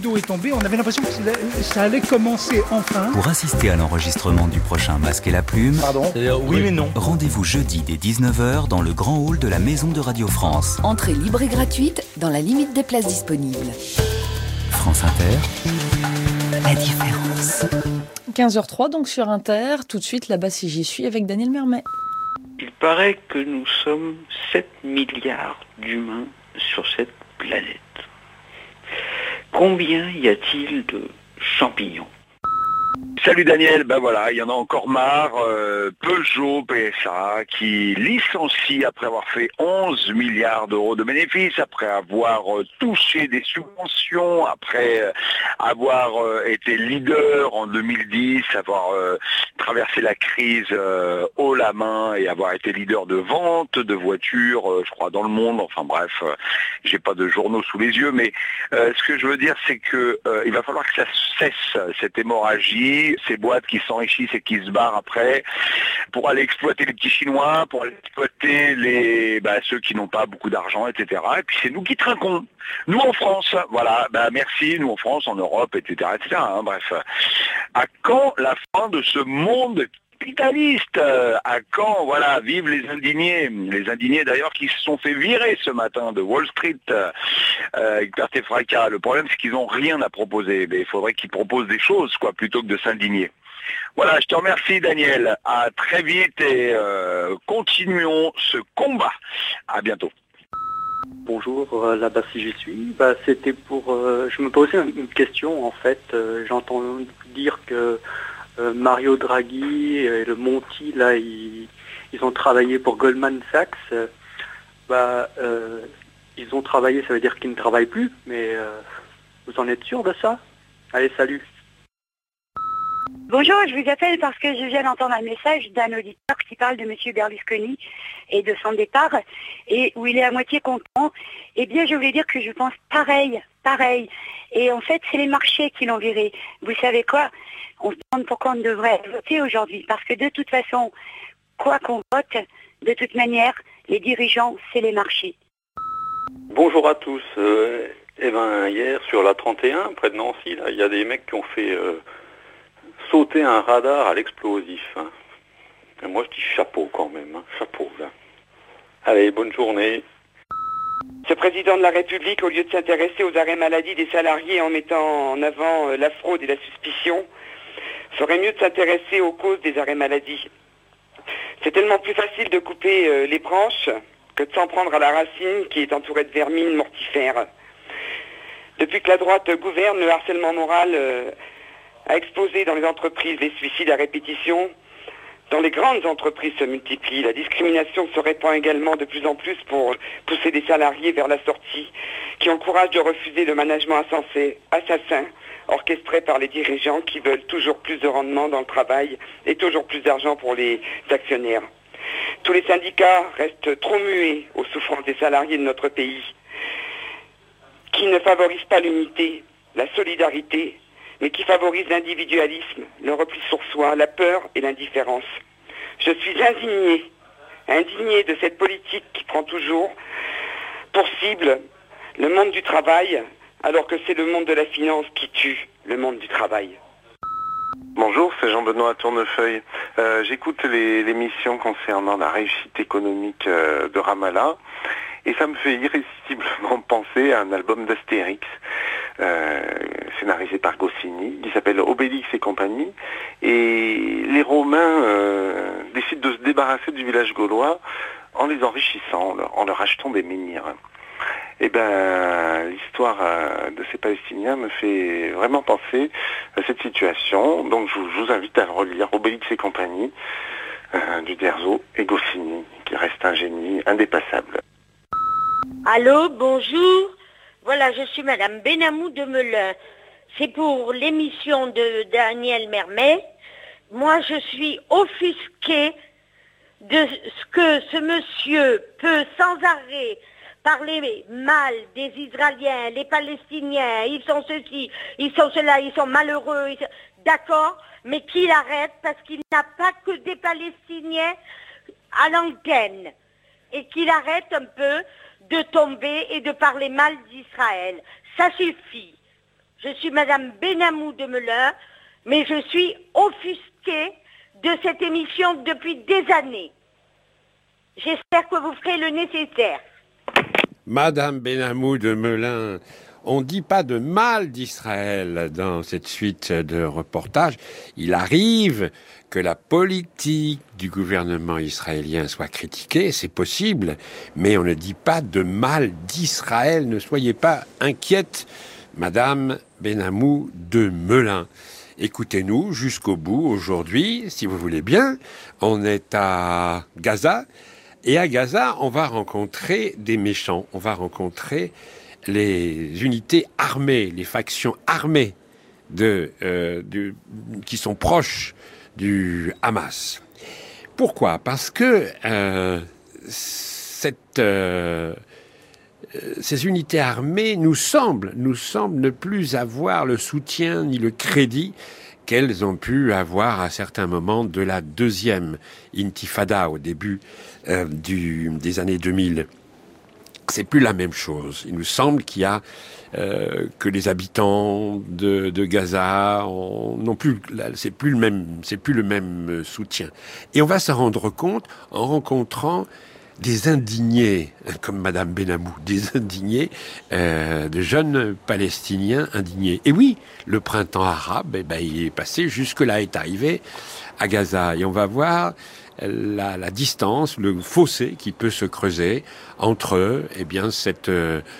rideau est tombé, on avait l'impression que ça allait commencer enfin. Pour assister à l'enregistrement du prochain Masque et la Plume, oui mais non. Rendez-vous jeudi dès 19h dans le grand hall de la Maison de Radio France. Entrée libre et gratuite dans la limite des places disponibles. France Inter, la différence. 15h03 donc sur Inter, tout de suite là-bas si j'y suis avec Daniel Mermet. Il paraît que nous sommes 7 milliards d'humains sur cette planète. Combien y a-t-il de champignons ? Salut Daniel, ben voilà, il y en a encore marre, Peugeot PSA qui licencie après avoir fait 11 milliards d'euros de bénéfices, après avoir touché des subventions, après avoir été leader en 2010, avoir traversé la crise haut la main et avoir été leader de vente de voitures, je crois, dans le monde, enfin bref, j'ai pas de journaux sous les yeux, mais ce que je veux dire c'est que il va falloir que ça cesse, cette hémorragie, ces boîtes qui s'enrichissent et qui se barrent après pour aller exploiter les petits Chinois, pour aller exploiter ceux qui n'ont pas beaucoup d'argent, etc. Et puis c'est nous qui trinquons. Nous en France, voilà, merci, nous en France, en Europe, etc. Bref. À quand la fin de ce monde capitaliste? À quand, voilà, vivent les indignés d'ailleurs qui se sont fait virer ce matin de Wall Street avec perte et fracas. Le problème c'est qu'ils n'ont rien à proposer, mais il faudrait qu'ils proposent des choses quoi, plutôt que de s'indigner. Voilà, je te remercie Daniel, à très vite et continuons ce combat. À bientôt. Bonjour, là-bas si j'y suis. C'était pour... je me posais une question en fait. J'entends dire que Mario Draghi et le Monti, là, ils ont travaillé pour Goldman Sachs. Ils ont travaillé, ça veut dire qu'ils ne travaillent plus, mais vous en êtes sûr de ça? Allez, salut. Bonjour, je vous appelle parce que je viens d'entendre un message d'un auditeur qui parle de M. Berlusconi et de son départ, et où il est à moitié content. Eh bien, je voulais dire que je pense pareil. Et en fait, c'est les marchés qui l'ont viré. Vous savez quoi? On se demande pourquoi on devrait voter aujourd'hui. Parce que de toute façon, quoi qu'on vote, de toute manière, les dirigeants, c'est les marchés. Bonjour à tous. Hier, sur la 31, près de Nancy, il y a des mecs qui ont fait sauter un radar à l'explosif. Et moi, je dis chapeau quand même. Chapeau, là. Allez, bonne journée. Ce président de la République, au lieu de s'intéresser aux arrêts maladie des salariés en mettant en avant la fraude et la suspicion, ferait mieux de s'intéresser aux causes des arrêts maladie. C'est tellement plus facile de couper les branches que de s'en prendre à la racine qui est entourée de vermine mortifères. Depuis que la droite gouverne, le harcèlement moral a explosé dans les entreprises, les suicides à répétition. Dans les grandes entreprises se multiplient. La discrimination se répand également de plus en plus pour pousser des salariés vers la sortie, qui ont le courage de refuser le management insensé, assassin, orchestré par les dirigeants qui veulent toujours plus de rendement dans le travail et toujours plus d'argent pour les actionnaires. Tous les syndicats restent trop muets aux souffrances des salariés de notre pays, qui ne favorisent pas l'unité, la solidarité, mais qui favorisent l'individualisme, le repli sur soi, la peur et l'indifférence. Je suis indigné de cette politique qui prend toujours pour cible le monde du travail, alors que c'est le monde de la finance qui tue le monde du travail. Bonjour, c'est Jean-Benoît Tournefeuille. J'écoute l'émission concernant la réussite économique de Ramallah et ça me fait irrésistiblement penser à un album d'Astérix scénarisé par Goscinny qui s'appelle Obélix et compagnie, et les Romains décident de se débarrasser du village gaulois en les enrichissant, en leur achetant des menhirs. Eh ben, l'histoire de ces Palestiniens me fait vraiment penser à cette situation. Donc je vous invite à relire Obélix et compagnie du Derzo et Goscinny, qui reste un génie indépassable. Allô, bonjour. Voilà, je suis Madame Benamou de Melun. C'est pour l'émission de Daniel Mermet. Moi, je suis offusquée de ce que ce monsieur peut sans arrêt parler mal des Israéliens, les Palestiniens, ils sont ceci, ils sont cela, ils sont malheureux, d'accord, mais qu'il arrête parce qu'il n'a pas que des Palestiniens à l'antenne et qu'il arrête un peu de tomber et de parler mal d'Israël. Ça suffit. Je suis Madame Benamou de Melun, mais je suis offusquée de cette émission depuis des années. J'espère que vous ferez le nécessaire. Madame Benamou de Melun, on ne dit pas de mal d'Israël dans cette suite de reportages. Il arrive que la politique du gouvernement israélien soit critiquée, c'est possible, mais on ne dit pas de mal d'Israël. Ne soyez pas inquiète, Madame Benamou de Melun. Écoutez-nous jusqu'au bout aujourd'hui, si vous voulez bien. On est à Gaza, et à Gaza, on va rencontrer des méchants. On va rencontrer les unités armées, les factions armées qui sont proches du Hamas. Pourquoi ? Parce que ces unités armées nous semblent ne plus avoir le soutien ni le crédit qu'elles ont pu avoir à certains moments de la deuxième intifada au début des années 2000. C'est plus la même chose. Il nous semble qu'il y a que les habitants de Gaza n'ont plus, c'est plus le même soutien. Et on va se rendre compte en rencontrant des indignés, comme Madame Benamou, des indignés, de jeunes Palestiniens indignés. Et oui, le printemps arabe, il est passé jusque-là, est arrivé à Gaza. Et on va voir la distance, le fossé qui peut se creuser entre cette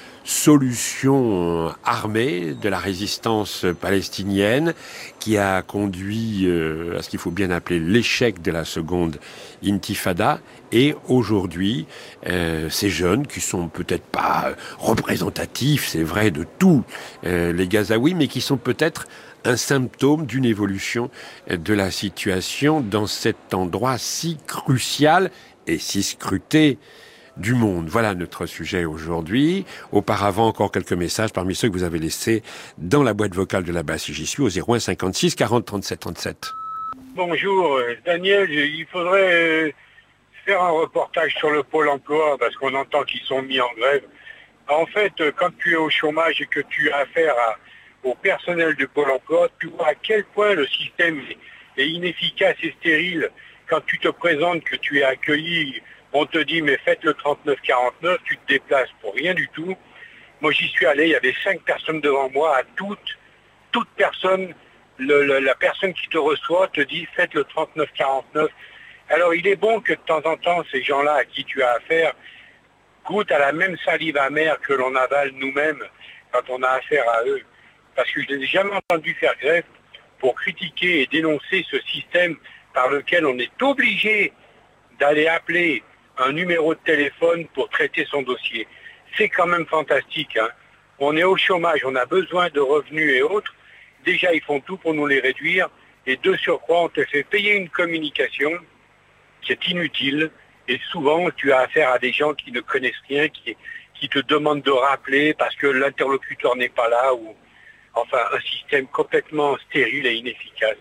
solution armée de la résistance palestinienne qui a conduit à ce qu'il faut bien appeler l'échec de la seconde intifada, et aujourd'hui ces jeunes qui sont peut-être pas représentatifs, c'est vrai, de tous les Gazaouis, mais qui sont peut-être un symptôme d'une évolution de la situation dans cet endroit si crucial et si scruté du monde. Voilà notre sujet aujourd'hui. Auparavant, encore quelques messages parmi ceux que vous avez laissés dans la boîte vocale de la base J'y suis au 01 56 40 37 37. Bonjour Daniel, il faudrait faire un reportage sur le Pôle emploi parce qu'on entend qu'ils sont mis en grève. En fait, quand tu es au chômage et que tu as affaire au personnel du Pôle emploi, tu vois à quel point le système est inefficace et stérile. Quand tu te présentes, que tu es accueilli, on te dit mais faites le 39-49, tu te déplaces pour rien du tout. Moi j'y suis allé, il y avait 5 personnes devant moi, à toute personne, la personne qui te reçoit te dit faites le 39-49. Alors il est bon que de temps en temps ces gens-là à qui tu as affaire goûtent à la même salive amère que l'on avale nous-mêmes quand on a affaire à eux. Parce que je n'ai jamais entendu faire grève pour critiquer et dénoncer ce système par lequel on est obligé d'aller appeler un numéro de téléphone pour traiter son dossier. C'est quand même fantastique, hein. On est au chômage, on a besoin de revenus et autres. Déjà, ils font tout pour nous les réduire. Et de surcroît, on te fait payer une communication qui est inutile. Et souvent, tu as affaire à des gens qui ne connaissent rien, qui te demandent de rappeler parce que l'interlocuteur n'est pas là. Enfin, un système complètement stérile et inefficace.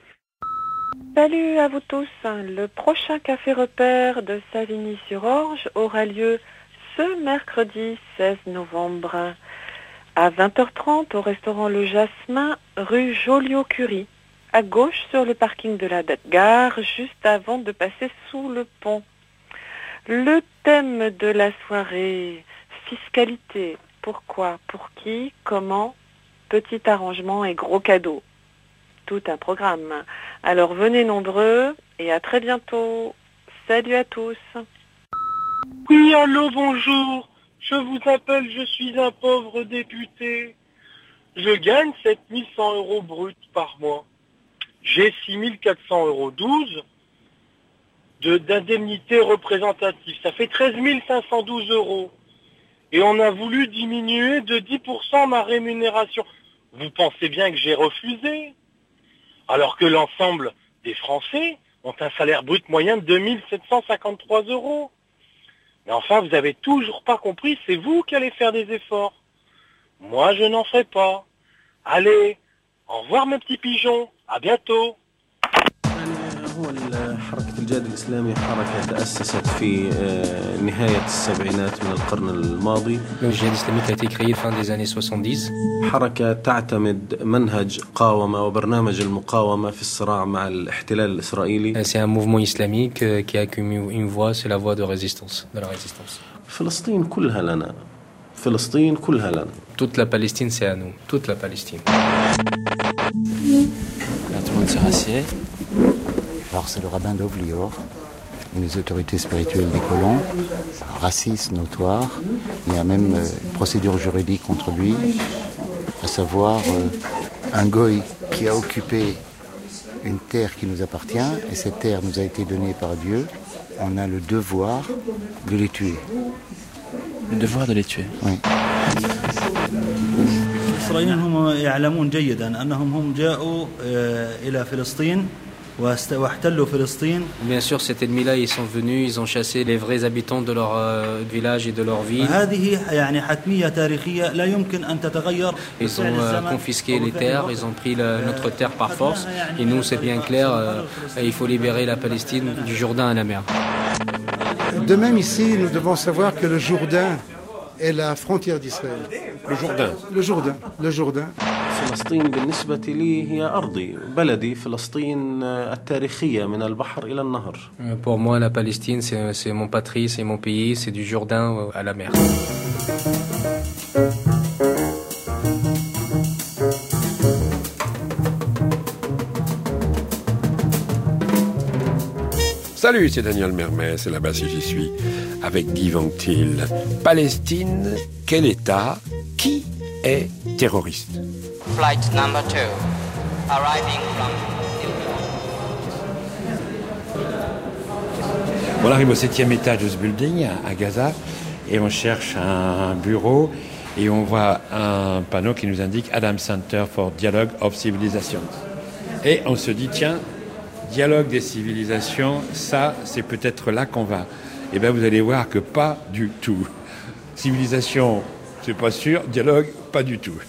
Salut à vous tous. Le prochain Café Repère de Savigny-sur-Orge aura lieu ce mercredi 16 novembre à 20h30 au restaurant Le Jasmin, rue Joliot-Curie, à gauche sur le parking de la gare, juste avant de passer sous le pont. Le thème de la soirée, fiscalité. Pourquoi, pour qui, comment, petit arrangement et gros cadeau. Tout un programme. Alors venez nombreux et à très bientôt. Salut à tous. Oui, allô, bonjour. Je vous appelle, je suis un pauvre député. Je gagne 7100 € bruts par mois. J'ai 6400 € 12 d'indemnité représentative. Ça fait 13 512 €. Et on a voulu diminuer de 10% ma rémunération. Vous pensez bien que j'ai refusé? Alors que l'ensemble des Français ont un salaire brut moyen de 2753 €. Mais enfin, vous avez toujours pas compris, c'est vous qui allez faire des efforts. Moi, je n'en ferai pas. Allez, au revoir mes petits pigeons, à bientôt. الجهاد الإسلامي حركة تأسست في نهاية السبعينات من القرن الماضي. Le djihad islamique a été créé fin des années 70. حركة تعتمد منهج قاومة وبرنامج المقاومة في الصراع مع الاحتلال الإسرائيلي. C'est un mouvement islamique qui a une voie, c'est la voie de résistance, de la résistance. فلسطين كلها لنا. فلسطين كلها لنا. Toute la Palestine, c'est à nous. Toute la Palestine. Là, tout le monde s'est rassied. Alors, c'est le rabbin d'Ovlior, une des autorités spirituelles des colons, raciste, notoire. Il y a même une procédure juridique contre lui, à savoir un goy qui a occupé une terre qui nous appartient, et cette terre nous a été donnée par Dieu. On a le devoir de les tuer. Le devoir de les tuer. Oui. الإسرائيليين هم يعلمون جيدا أنهم هم جاءوا إلى فلسطين واحتلوا فلسطين. Bien sûr, ces ennemis-là, ils sont venus, ils ont chassé les vrais habitants de leur village et de leur ville. هذه يعني حتمية تاريخية لا يمكن أن تتغير. Ils ont confisqué les terres, ils ont pris notre terre par force. Et nous, c'est bien clair, il faut libérer la Palestine du Jourdain à la mer. De même ici, nous devons savoir que le Jourdain est la frontière d'Israël. Le Jourdain. Le Jourdain. Le Jourdain. فلسطين بالنسبة لي هي أرضي بلدي فلسطين التاريخية من البحر إلى النهر. Pour moi, la Palestine, c'est mon patrie, c'est mon pays, c'est du Jourdain à la mer. Salut, c'est Daniel Mermès, et là-bas si j'y suis, avec Guy Ventil. Palestine, quel État, qui est terroriste? Flight number 2, arriving from... On arrive au 7e étage de ce building, à Gaza, et on cherche un bureau, et on voit un panneau qui nous indique Adam Center for Dialogue of Civilizations. Et on se dit, tiens, dialogue des civilisations, ça, c'est peut-être là qu'on va. Et bien, vous allez voir que pas du tout. Civilisation, c'est pas sûr. Dialogue, pas du tout.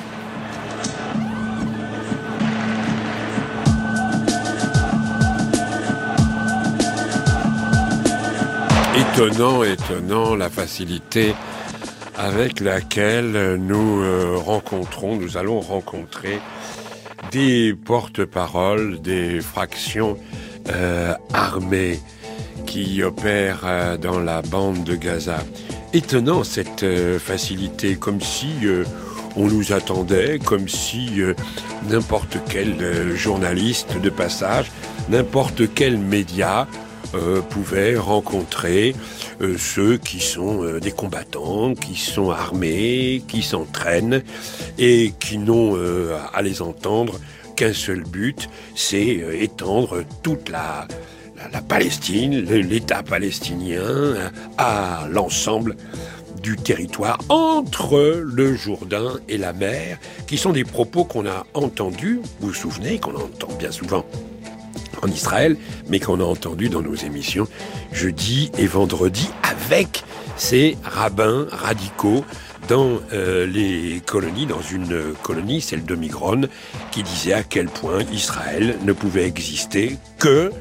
Étonnant la facilité avec laquelle nous allons rencontrer des porte-paroles, des fractions armées qui opèrent dans la bande de Gaza. Étonnant cette facilité, comme si on nous attendait, comme si n'importe quel journaliste de passage, n'importe quel média pouvait rencontrer ceux qui sont des combattants, qui sont armés, qui s'entraînent et qui n'ont à les entendre qu'un seul but, c'est étendre toute la Palestine, l'État palestinien à l'ensemble du territoire entre le Jourdain et la mer, qui sont des propos qu'on a entendus, vous vous souvenez, qu'on entend bien souvent en Israël, mais qu'on a entendu dans nos émissions jeudi et vendredi avec ces rabbins radicaux dans les colonies, dans une colonie, celle de Migron, qui disait à quel point Israël ne pouvait exister que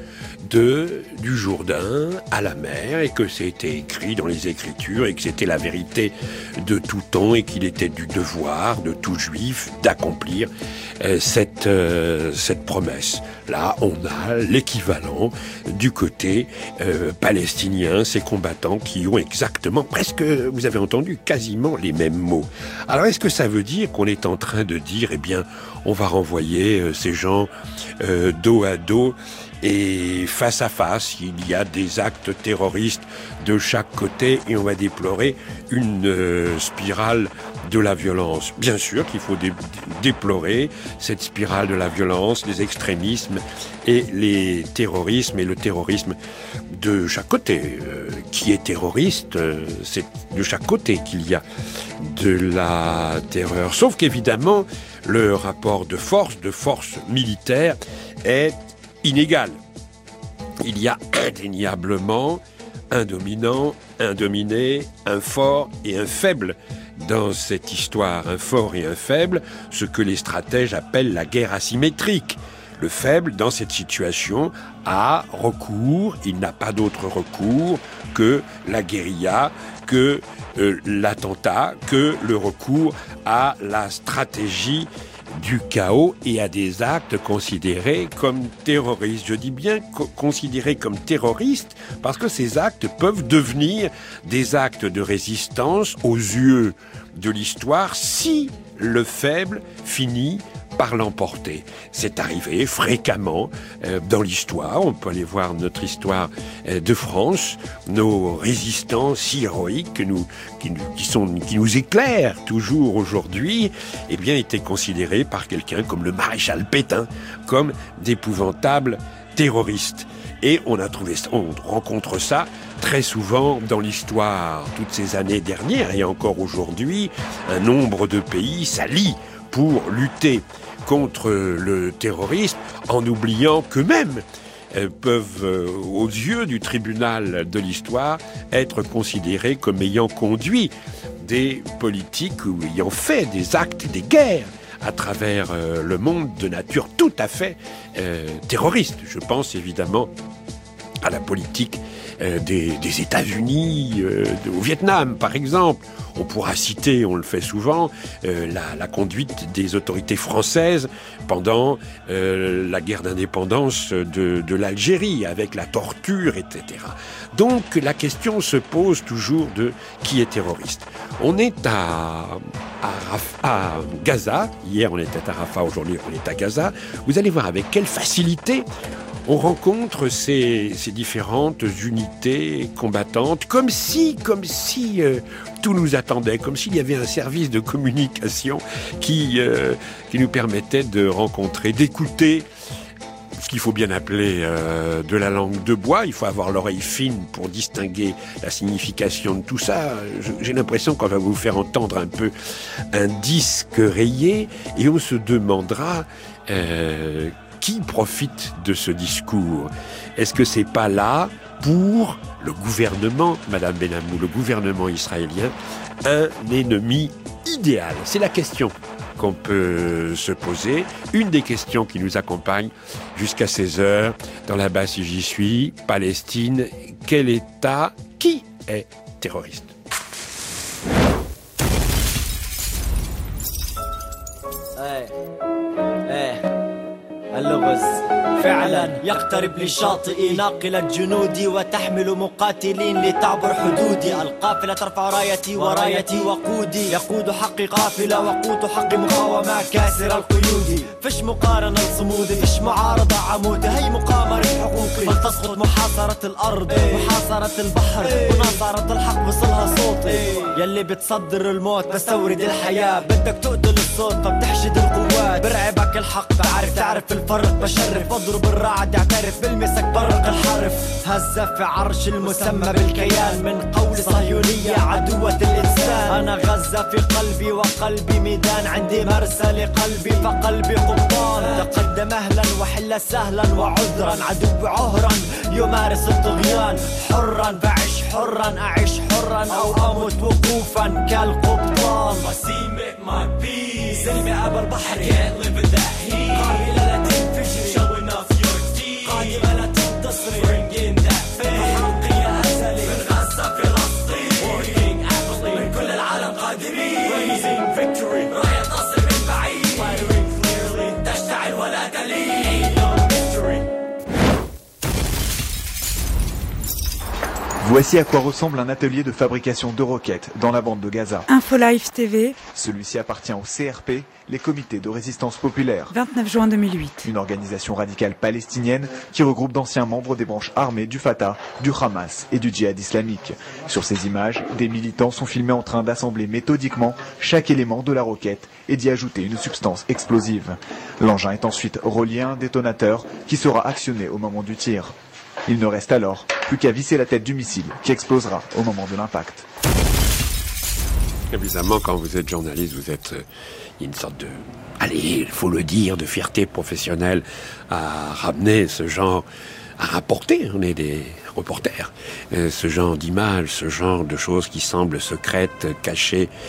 du Jourdain à la mer, et que c'était écrit dans les Écritures, et que c'était la vérité de tout temps, et qu'il était du devoir de tout juif d'accomplir cette promesse. Là, on a l'équivalent du côté palestinien, ces combattants qui ont exactement, presque, vous avez entendu, quasiment les mêmes mots. Alors, est-ce que ça veut dire qu'on est en train de dire, eh bien, on va renvoyer ces gens dos à dos et face à face, il y a des actes terroristes de chaque côté et on va déplorer une spirale de la violence. Bien sûr qu'il faut déplorer cette spirale de la violence, les extrémismes et les terrorismes, et le terrorisme de chaque côté. Qui est terroriste, c'est de chaque côté qu'il y a de la terreur. Sauf qu'évidemment, le rapport de force militaire est inégal. Il y a indéniablement un dominant, un dominé, un fort et un faible dans cette histoire. Un fort et un faible, ce que les stratèges appellent la guerre asymétrique. Le faible, dans cette situation, a recours, il n'a pas d'autre recours que la guérilla, que l'attentat, que le recours à la stratégie du chaos et à des actes considérés comme terroristes. Je dis bien considérés comme terroristes parce que ces actes peuvent devenir des actes de résistance aux yeux de l'histoire si le faible finit par l'emporter. C'est arrivé fréquemment dans l'histoire. On peut aller voir notre histoire de France, nos résistants si héroïques qui nous éclairent toujours aujourd'hui, eh bien, étaient considérés par quelqu'un comme le maréchal Pétain comme d'épouvantables terroristes. Et on rencontre ça très souvent dans l'histoire. Toutes ces années dernières et encore aujourd'hui, un nombre de pays s'allient pour lutter contre le terrorisme en oubliant qu'eux-mêmes peuvent, aux yeux du tribunal de l'histoire, être considérés comme ayant conduit des politiques ou ayant fait des actes, des guerres à travers le monde de nature tout à fait terroriste. Je pense évidemment à la politique des États-Unis, au Vietnam par exemple. On pourra citer, on le fait souvent, la conduite des autorités françaises pendant la guerre d'indépendance de l'Algérie, avec la torture, etc. Donc la question se pose toujours de qui est terroriste. On est à Gaza, hier on était à Rafah, aujourd'hui on est à Gaza. Vous allez voir avec quelle facilité on rencontre ces différentes unités combattantes, comme si tout nous attendait, comme s'il y avait un service de communication qui nous permettait de rencontrer, d'écouter ce qu'il faut bien appeler de la langue de bois. Il faut avoir l'oreille fine pour distinguer la signification de tout ça. J'ai l'impression qu'on va vous faire entendre un peu un disque rayé et on se demandera qui profite de ce discours? Est-ce que c'est pas là, pour le gouvernement, Madame Benamou, le gouvernement israélien, un ennemi idéal? C'est la question qu'on peut se poser, une des questions qui nous accompagne jusqu'à 16h dans la base si j'y suis, Palestine, quel État, qui est terroriste? اللغز فعلا يقترب لشاطئي ناقلة جنودي وتحمل مقاتلين لتعبر حدودي القافلة ترفع رايتي ورايتي وقودي يقود حقي قافلة وقود حقي مقاومة كاسر القيود فيش مقارنة لصمودي فيش معارضة عمودي هي مقامرة حقوقي فلتسقط محاصرة الأرض محاصرة البحر مناصرة الحق وصلها صوتي يلي بتصدر الموت بستورد الحياة بدك تقتل الصوت فبتحشد القوات برعبك الحق تعرف الفرق بشرف بضرب الرعد اعترف بلمسك برق الحرف هزة في عرش المسمى بالكيان من قول صهيونية عدوة الإنسان أنا غزة في قلبي وقلبي ميدان عندي مرسى لقلبي فقلبي قبطان تقدم أهلا وحل سهلا وعذرا عدو عهرا يمارس الطغيان حرا بعيش حرا أعيش حرا أو أموت وقوفا كالقبطان وسيمك my peace سلمي أبا البحر can't live with that heat قابلة لا تنفجري showing off your teeth قادمة لا تنتصري bringing that fame حقية أزلي من غزة فلسطين working aptly من كل العالم قادمين raising victory راية نصر من بعيد firing clearly تشتعل ولا تلين ain't no mystery. Voici à quoi ressemble un atelier de fabrication de roquettes dans la bande de Gaza. Infolife TV. Celui-ci appartient au CRP, les comités de résistance populaire. 29 juin 2008. Une organisation radicale palestinienne qui regroupe d'anciens membres des branches armées du Fatah, du Hamas et du djihad islamique. Sur ces images, des militants sont filmés en train d'assembler méthodiquement chaque élément de la roquette et d'y ajouter une substance explosive. L'engin est ensuite relié à un détonateur qui sera actionné au moment du tir. Il ne reste alors plus qu'à visser la tête du missile qui explosera au moment de l'impact. Évidemment, quand vous êtes journaliste, vous êtes une sorte de, allez, il faut le dire, de fierté professionnelle à ramener ce genre, à rapporter, on est des reporters, ce genre d'images, ce genre de choses qui semblent secrètes, cachées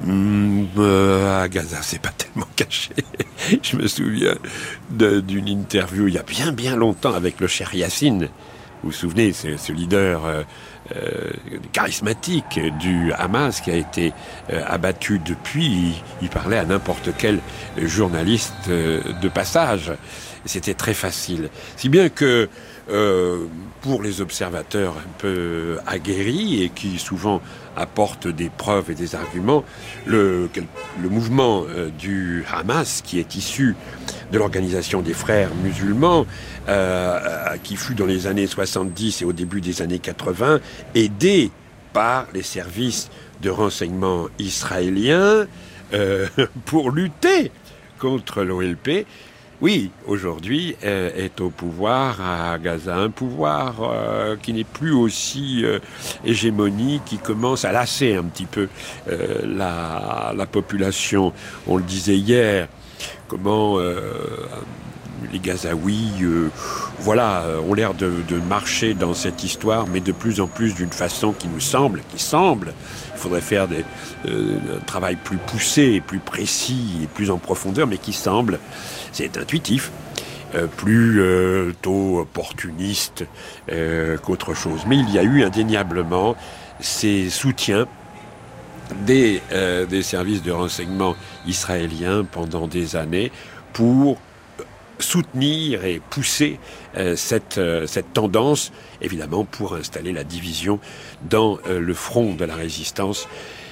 À Gaza, c'est pas tellement caché. Je me souviens d'une interview il y a bien longtemps avec le Cheikh Yassine. Vous vous souvenez, c'est ce leader charismatique du Hamas qui a été abattu depuis. Il parlait à n'importe quel journaliste de passage. C'était très facile. Si bien que pour les observateurs un peu aguerris et qui souvent apportent des preuves et des arguments, le mouvement du Hamas, qui est issu de l'organisation des frères musulmans, qui fut dans les années 70 et au début des années 80, aidé par les services de renseignement israéliens pour lutter contre l'OLP, oui, aujourd'hui, est au pouvoir à Gaza, un pouvoir qui n'est plus aussi hégémonique, qui commence à lasser un petit peu la population. On le disait hier, comment les Gazaouis ont l'air de marcher dans cette histoire, mais de plus en plus d'une façon qui semble, il faudrait faire un travail plus poussé, plus précis et plus en profondeur, mais qui semble, c'est intuitif, plus tôt opportuniste qu'autre chose. Mais il y a eu indéniablement ces soutiens des services de renseignement israéliens pendant des années pour soutenir et pousser cette tendance, évidemment pour installer la division dans le front de la résistance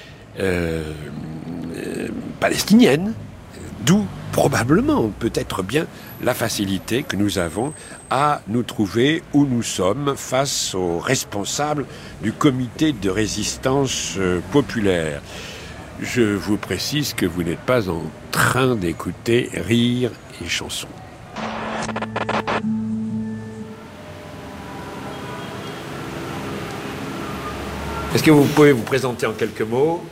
palestinienne, d'où probablement, peut-être bien, la facilité que nous avons à nous trouver où nous sommes face aux responsables du comité de résistance populaire. Je vous précise que vous n'êtes pas en train d'écouter Rire et Chansons. Est-ce que vous pouvez vous présenter en quelques mots?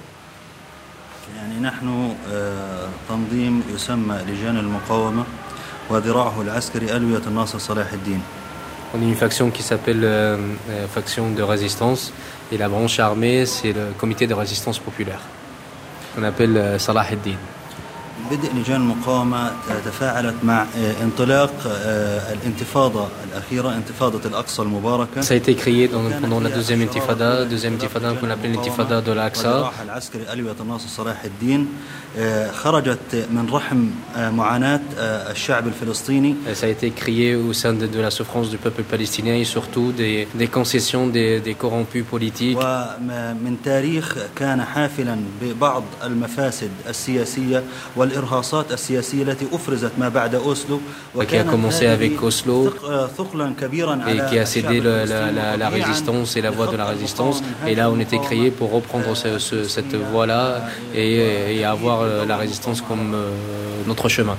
نحن تنظيم يسمى لجان المقاومة وذراعه العسكري ألوية الناصر صلاح الدين. On est une faction qui s'appelle faction de résistance et la branche armée c'est le comité de résistance populaire. On appelle Salah ad-Din. بدء لجان المقاومة تفاعلت مع انطلاق الانتفاضة الأخيرة انتفاضة الأقصى المباركة. Ça a été créé pendant la deuxième intifada qu'on appelle l'intifada de l'Aqsa. العسكري ألوية الناصر صلاح الدين خرجت من رحم معاناة الشعب الفلسطيني. Ça a été créé au sein de la souffrance du peuple palestinien et surtout des concessions des corrompus politiques. ومن تاريخ كان حافلا ببعض المفاسد السياسية والإرهاصات السياسية التي أفرزت ما بعد أوسلو. Qui a commencé avec Oslo et qui a cédé la résistance et la voie de la résistance. Et là, on était créé pour reprendre cette voie-là et avoir la résistance comme notre chemin.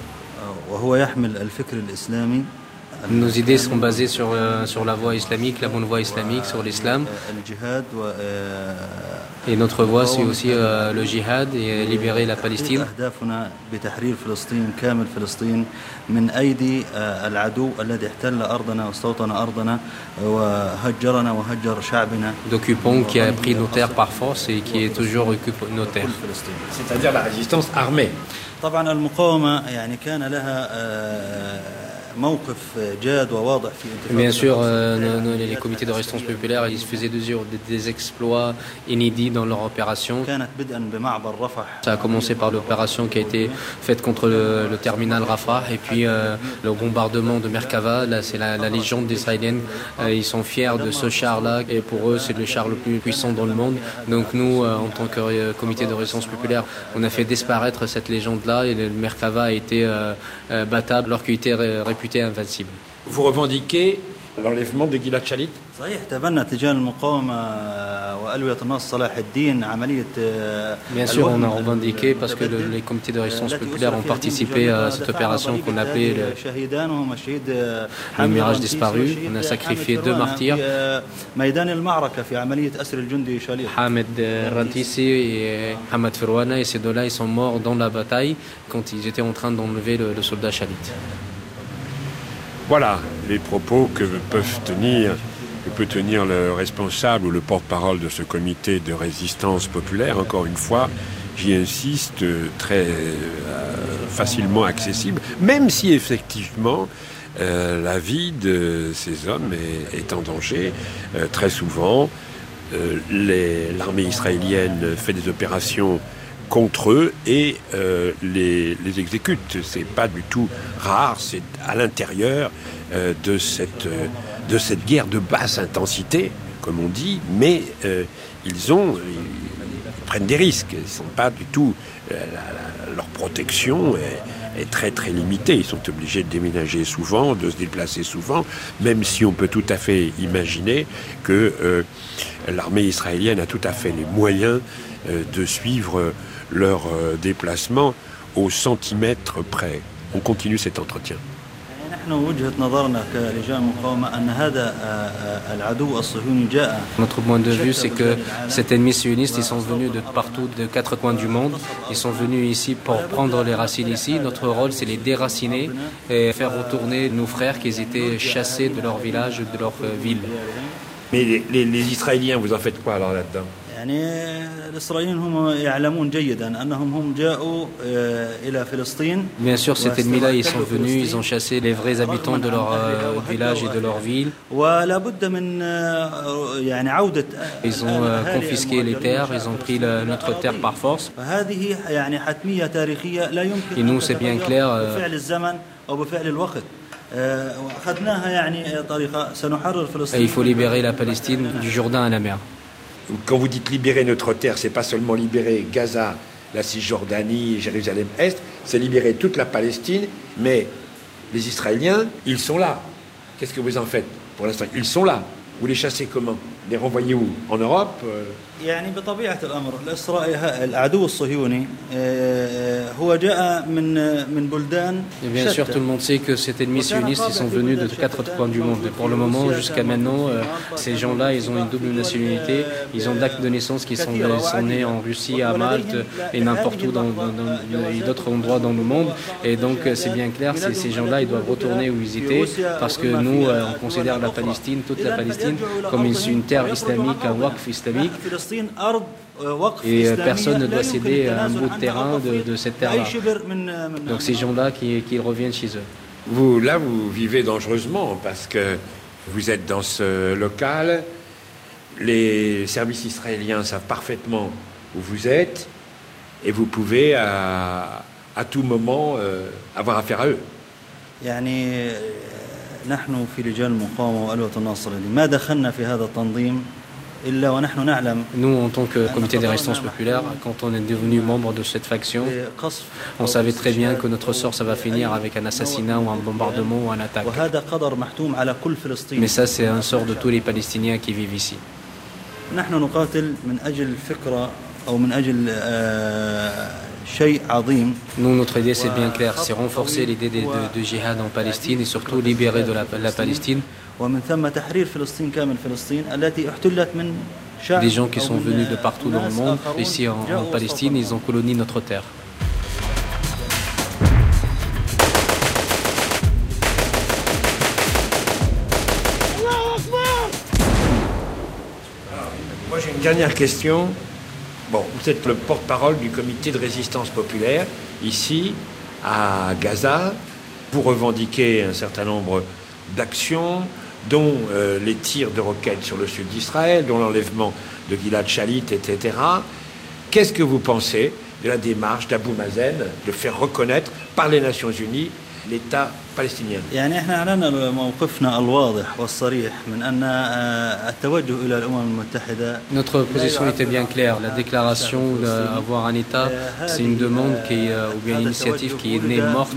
Nos idées sont basées sur la voie islamique, la bonne voie islamique, sur l'islam. Et notre voie, c'est aussi le djihad et libérer la Palestine. D'occupants qui a pris nos terres par force et qui est toujours occupe nos terres. C'est-à-dire la résistance armée. Bien sûr, les comités de résistance populaire, ils faisaient des exploits inédits dans leur opération. Ça a commencé par l'opération qui a été faite contre le terminal Rafah et puis le bombardement de Merkava. Là, c'est la légende israélienne. Ils sont fiers de ce char-là et pour eux, c'est le char le plus puissant dans le monde. Donc nous, en tant que comité de résistance populaire, on a fait disparaître cette légende-là et le Merkava a été battable alors qu'il était réputé invincible. Vous revendiquez l'enlèvement de Gilad Shalit? Bien sûr, on a revendiqué parce que les comités de résistance populaire ont participé à cette opération qu'on appelait le mirage disparu. On a sacrifié 2 martyrs, Hamed Rantisi et Hamad Firwana, et ces 2-là, ils sont morts dans la bataille quand ils étaient en train d'enlever le soldat Shalit. Voilà les propos que peut tenir le responsable ou le porte-parole de ce comité de résistance populaire. Encore une fois, j'y insiste, très facilement accessible, même si effectivement la vie de ces hommes est en danger. Très souvent, l'armée israélienne fait des opérations contre eux et les exécute. C'est pas du tout rare, c'est à l'intérieur de cette guerre de basse intensité, comme on dit, mais ils prennent des risques. Ils sont pas du tout leur protection est très très limitée. Ils sont obligés de déménager souvent, de se déplacer souvent, même si on peut tout à fait imaginer que l'armée israélienne a tout à fait les moyens de suivre leur déplacement au centimètre près. On continue cet entretien. Notre point de vue, c'est que cet ennemi sioniste, ils sont venus de partout, de 4 coins du monde. Ils sont venus ici pour prendre les racines ici. Notre rôle, c'est les déraciner et faire retourner nos frères qui étaient chassés de leur village, de leur ville. Mais les Israéliens, vous en faites quoi alors là-dedans ? Bien sûr, cet ennemi-là, ils sont venus, ils ont chassé les vrais habitants de leur village et de leur ville. Ils ont confisqué les terres, ils ont pris notre terre par force. Et nous, c'est bien clair. Il faut libérer la Palestine du Jourdain à la mer. Quand vous dites libérer notre terre, c'est pas seulement libérer Gaza, la Cisjordanie, Jérusalem-Est, c'est libérer toute la Palestine, mais les Israéliens, ils sont là. Qu'est-ce que vous en faites pour l'instant? Ils sont là. Vous les chassez comment? Les renvoyez où? En Europe? Et bien sûr, tout le monde sait que cet ennemi sioniste, ils sont venus de 4 coins du monde. Et pour le moment, jusqu'à maintenant, ces gens-là, ils ont une double nationalité. Ils ont d'actes de naissance qui sont nés en Russie, à Malte et n'importe où dans d'autres endroits dans le monde. Et donc, c'est bien clair, ces gens-là, ils doivent retourner où ils étaient, parce que nous, on considère la Palestine, toute la Palestine, comme une terre islamique, un waqf islamique. Et personne ne doit céder un bout de terrain de cette terre-là. Donc ces gens-là qui reviennent chez eux. Vous vivez dangereusement parce que vous êtes dans ce local. Les services israéliens savent parfaitement où vous êtes et vous pouvez à tout moment avoir affaire à eux. نحن في رجال المقاومة وألوة الناصر ما دخلنا في هذا التنظيم إلا ونحن نعلم. Nous, en tant que comité de résistance populaire, quand on est devenu membre de cette faction, on savait très bien que notre sort, ça va finir avec un assassinat ou un bombardement ou un attaque. Mais ça, c'est un sort de tous les Palestiniens qui vivent ici. نحن نقاتل من أجل فكرة أو من أجل Nous, notre idée, c'est bien clair, c'est renforcer l'idée de djihad en Palestine et surtout libérer de la Palestine. Des gens qui sont venus de partout dans le monde, ici en Palestine, ils ont colonisé notre terre. Moi, j'ai une dernière question. Bon, vous êtes le porte-parole du comité de résistance populaire, ici, à Gaza. Vous revendiquez un certain nombre d'actions, dont les tirs de roquettes sur le sud d'Israël, dont l'enlèvement de Gilad Shalit, etc. Qu'est-ce que vous pensez de la démarche d'Abou Mazen de faire reconnaître par les Nations Unies l'État palestinien? Notre position était bien claire. La déclaration d'avoir un État, c'est une demande ou bien une initiative qui est née morte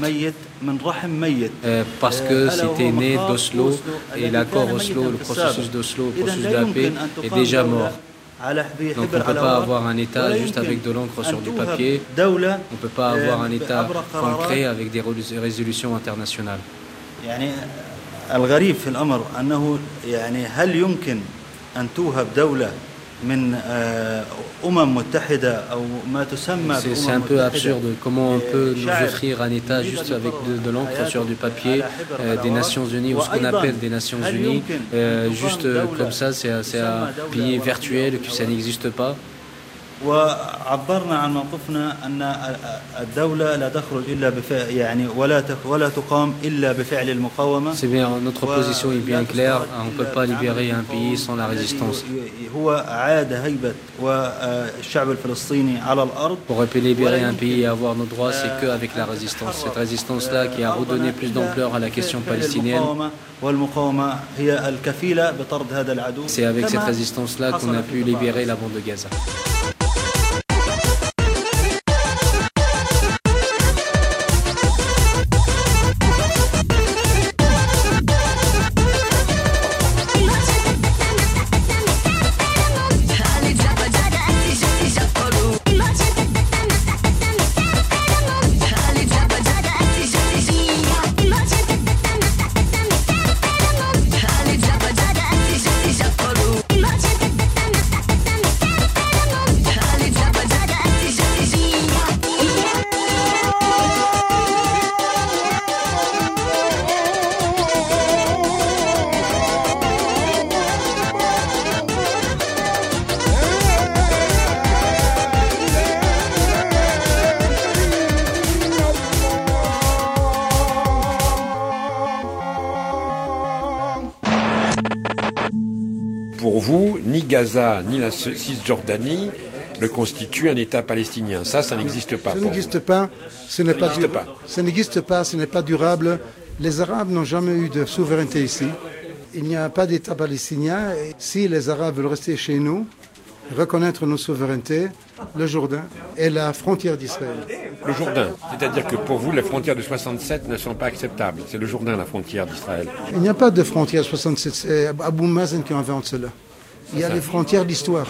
parce que c'était né d'Oslo et l'accord Oslo, le processus d'Oslo, le processus de la paix est déjà mort. Donc on ne peut pas avoir un État juste avec de l'encre sur du papier. On ne peut pas avoir un État concret avec des résolutions internationales. الغريب في الأمر أنه هل يمكن أن توهب دولة من متحدة أو ما تسمى C'est un peu absurde. Comment on peut nous offrir un État juste avec de l'encre sur du papier, des Nations Unies, ou ce qu'on appelle des Nations Unies, juste comme ça, c'est un pays virtuel, que ça n'existe pas. وعبرنا عن موقفنا أن الدولة لا تخرج إلا بفعل يعني ولا تقام إلا بفعل المقاومة. C'est bien, notre position est bien claire. On ne peut pas libérer un pays sans la résistance. هو عاد هيبة والشعب الفلسطيني على الأرض. Pour libérer un pays et avoir nos droits, c'est qu'avec la résistance. Cette résistance-là qui a redonné plus d'ampleur à la question palestinienne. والمقاومة هي الكفيلة بطرد هذا العدو. C'est avec cette résistance-là qu'on a pu libérer la bande de Gaza. Pour vous, ni Gaza, ni la Cisjordanie ne constituent un État palestinien. Ça n'existe pas. Ça n'existe pas. Ce n'est pas durable. Ça n'existe pas. Ce n'est pas durable. Les Arabes n'ont jamais eu de souveraineté ici. Il n'y a pas d'État palestinien. Et si les Arabes veulent rester chez nous, reconnaître nos souverainetés, le Jourdain est la frontière d'Israël. Le Jourdain, c'est-à-dire que pour vous, les frontières de 67 ne sont pas acceptables. C'est le Jourdain la frontière d'Israël. Il n'y a pas de frontière 67. C'est Abou Mazen qui invente cela. Il y a les frontières d'histoire.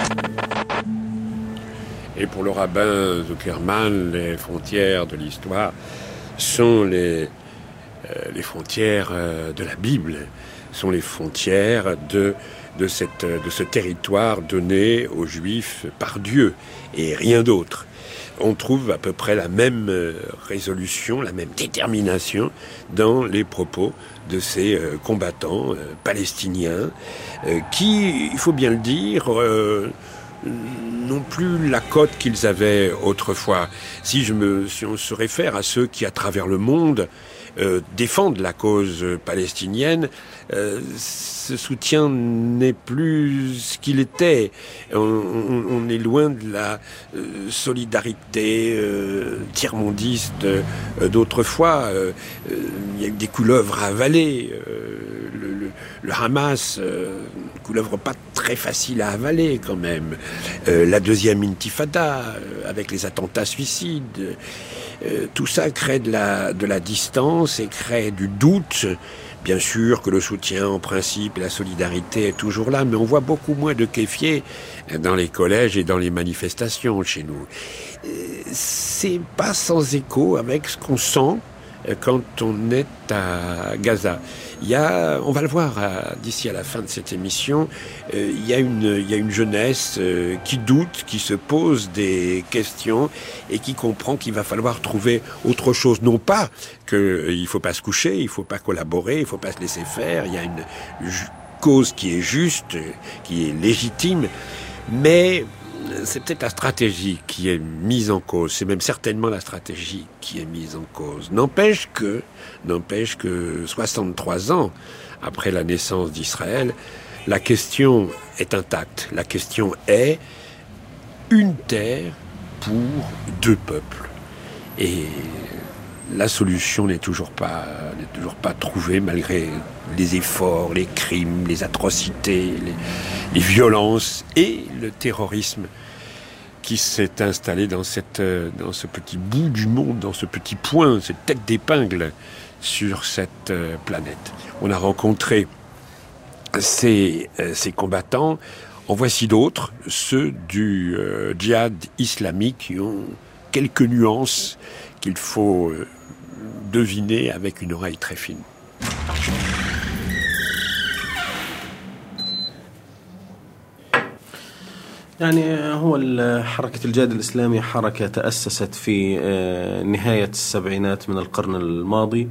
Et pour le rabbin Zuckerman, les frontières de l'histoire sont les frontières de la Bible, sont les frontières de ce territoire donné aux Juifs par Dieu et rien d'autre. On trouve à peu près la même résolution, la même détermination dans les propos de ces combattants palestiniens qui, il faut bien le dire, n'ont plus la cote qu'ils avaient autrefois. Si on se réfère à ceux qui, à travers le monde, défendent la cause palestinienne, ce soutien n'est plus ce qu'il était. On est loin de la solidarité tiers-mondiste d'autrefois. Il y a eu des couleuvres à avaler. Le Hamas, couleuvre pas très facile à avaler quand même. La deuxième intifada, avec les attentats suicides. Tout ça crée de la distance et crée du doute. Bien sûr que le soutien en principe et la solidarité est toujours là, mais on voit beaucoup moins de kéfiers dans les collèges et dans les manifestations chez nous. C'est pas sans écho avec ce qu'on sent quand on est à Gaza. On va le voir d'ici à la fin de cette émission, il y a une jeunesse qui doute, qui se pose des questions et qui comprend qu'il va falloir trouver autre chose. Non pas qu'il ne faut pas se coucher, il ne faut pas collaborer, il ne faut pas se laisser faire. Il y a une cause qui est juste, qui est légitime, mais c'est peut-être la stratégie qui est mise en cause. C'est même certainement la stratégie qui est mise en cause. N'empêche que 63 ans après la naissance d'Israël, la question est intacte. La question est une terre pour deux peuples. Et la solution n'est toujours pas trouvée malgré les efforts, les crimes, les atrocités, les violences et le terrorisme qui s'est installé dans ce petit bout du monde, dans ce petit point, cette tête d'épingle sur cette planète. On a rencontré ces combattants. En voici d'autres, ceux du djihad islamique qui ont quelques nuances qu'il faut deviner avec une oreille très fine. يعني هو حركة الجهاد الإسلامي حركة تأسست في نهاية السبعينات من القرن الماضي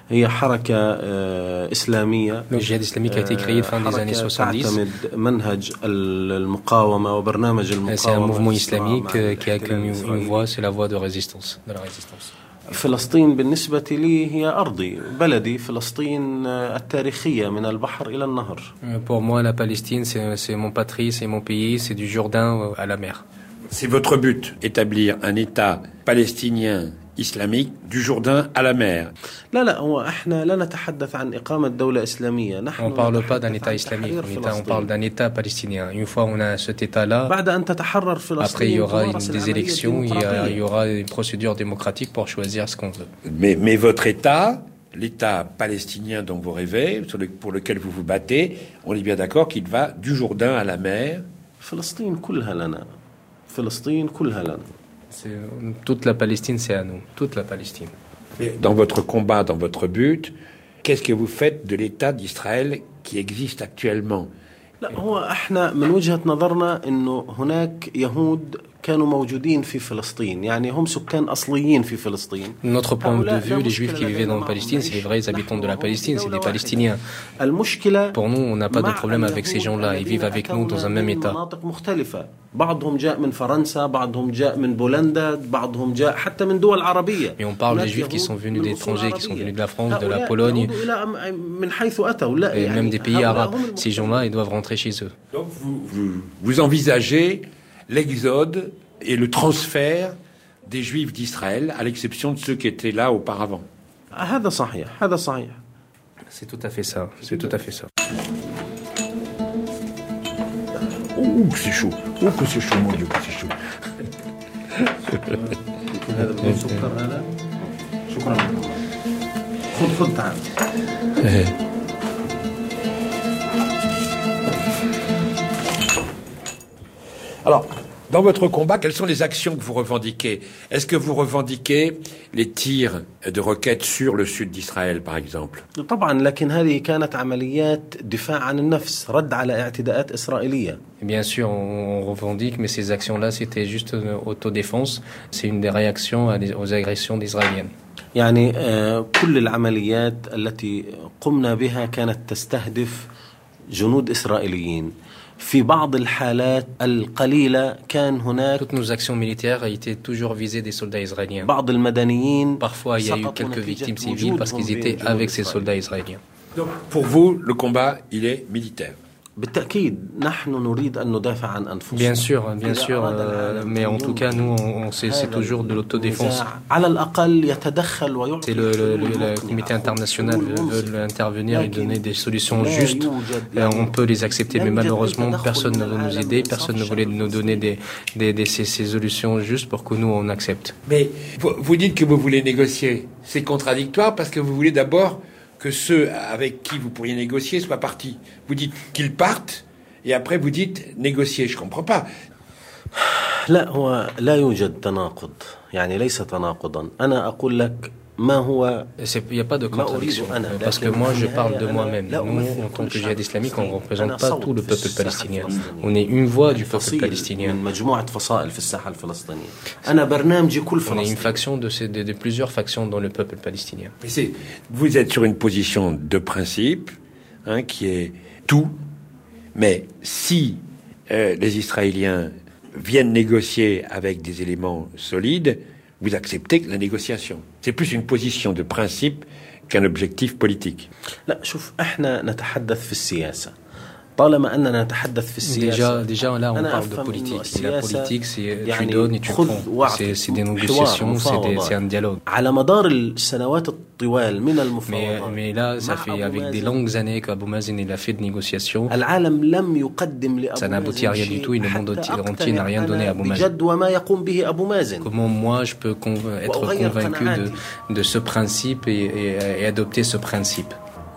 هي حركة إسلامية. Le djihad islamique a été créé fin des années 70. تعتمد منهج المقاومة وبرنامج المقاومة. C'est un mouvement islamique qui a qu'une voie, c'est la voie de résistance, de la résistance. فلسطين بالنسبة لي هي أرضي بلدي فلسطين التاريخية من البحر إلى النهر. Pour moi, la Palestine, c'est mon patrie, c'est mon pays, c'est du Jourdain à la mer. C'est votre but, établir un État palestinien islamique du Jourdain à la mer. لا هو احنا لا نتحدث عن إقامة دولة إسلامية. On parle pas d'un État islamique, on parle d'un État palestinien. Une fois on a cet État-là, بعد أن تتحرر فلسطين, après il y aura des élections, il y aura une procédure démocratique pour choisir ce qu'on veut. Mais votre État, l'État palestinien dont vous rêvez, pour lequel vous vous battez, on est bien d'accord qu'il va du Jourdain à la mer. فلسطين كلها لنا. فلسطين كلها لنا. Toute la Palestine, c'est à nous. Toute la Palestine. Dans votre combat, dans votre but, qu'est-ce que vous faites de l'État d'Israël qui existe actuellement? لا هو احنا من وجهة نظرنا انه هناك يهود كانوا موجودين في فلسطين يعني هم سكان أصليين في فلسطين. Notre point de vue, les Juifs qui vivaient en Palestine, c'est les vrais habitants de la Palestine, c'est des Palestiniens. Pour nous, on n'a pas de problème avec ces gens-là. Ils vivent avec nous dans un même État. بعضهم جاء من فرنسا، بعضهم جاء من بولندا، بعضهم جاء حتى من دول عربية. Et on parle des Juifs qui sont venus d'étrangers, qui sont venus de la France, de la Pologne, من حيث أتوا. Et même des pays arabes. Ces gens-là, ils doivent rentrer chez eux. Donc vous envisagez l'exode et le transfert des Juifs d'Israël, à l'exception de ceux qui étaient là auparavant. هذا صحيح. هذا صحيح. C'est tout à fait ça. C'est tout à fait ça. Ouh, que c'est chaud. Ouh, que c'est chaud, mon Dieu, que c'est chaud. هذا بدون سكر هذا. شكرا. خذ تعال. Alors, dans votre combat, quelles sont les actions que vous revendiquez? Est-ce que vous revendiquez les tirs de roquettes sur le sud d'Israël, par exemple? طبعا لكن هذه كانت عمليات دفاع عن النفس رد على اعتداءات إسرائيلية. Bien sûr, on revendique, mais ces actions-là, c'était juste une autodéfense. C'est une des réactions aux agressions d'Israéliens. يعني كل العمليات التي قمنا بها كانت تستهدف جنود إسرائيليين. في بعض الحالات القليلة كان هناك Toutes nos actions militaires étaient toujours visées des soldats israéliens. بعض المدنيين Parfois, il y a eu quelques victimes civiles parce qu'ils étaient avec ces soldats israéliens. Donc, pour vous, le combat, il est militaire. بالتأكيد نحن نريد أن ندافع عن أنفسنا. Bien sûr, mais en tout cas, nous, c'est toujours de l'autodéfense. على الأقل يتدخل ويعطي. C'est le comité international veut intervenir et donner des solutions justes. On peut les accepter, mais malheureusement, personne ne veut nous aider, personne ne voulait nous donner ces solutions justes pour que nous, on accepte. Mais vous dites que vous voulez négocier. C'est contradictoire parce que vous voulez d'abord que ceux avec qui vous pourriez négocier soient partis. Vous dites qu'ils partent, et après vous dites négocier. Je comprends pas. لا هو لا يوجد تناقض يعني ليس تناقضا أنا أقول لك ما هو. Il n'y a pas de contradiction parce que moi je parle de moi-même. Nous, en tant que djihad islamique, on ne représente pas tout le peuple palestinien. On est une voix du peuple palestinien. On est une faction de plusieurs factions dans le peuple palestinien. Vous êtes sur une position de principe qui est tout, mais si les Israéliens viennent négocier avec des éléments solides, vous acceptez la négociation. C'est plus une position de principe qu'un objectif politique. لا شوف احنا نتحدث في السياسة. طالما أننا نتحدث في السياسة. Déjà là on parle de politique. La politique c'est tu donnes et tu prends. C'est des négociations, c'est un dialogue. على مدار السنوات الطوال من المفاوضات. Mais là ça fait avec des longues années qu'Abou Mazen il a fait de négociations. العالم لم يقدم لأبو Ça n'aboutit à rien du tout et le monde entier n'a rien donné à Abou Mazen. بجد وما يقوم به أبو مازن. Comment moi je peux être convaincu de ce principe et adopter ce principe?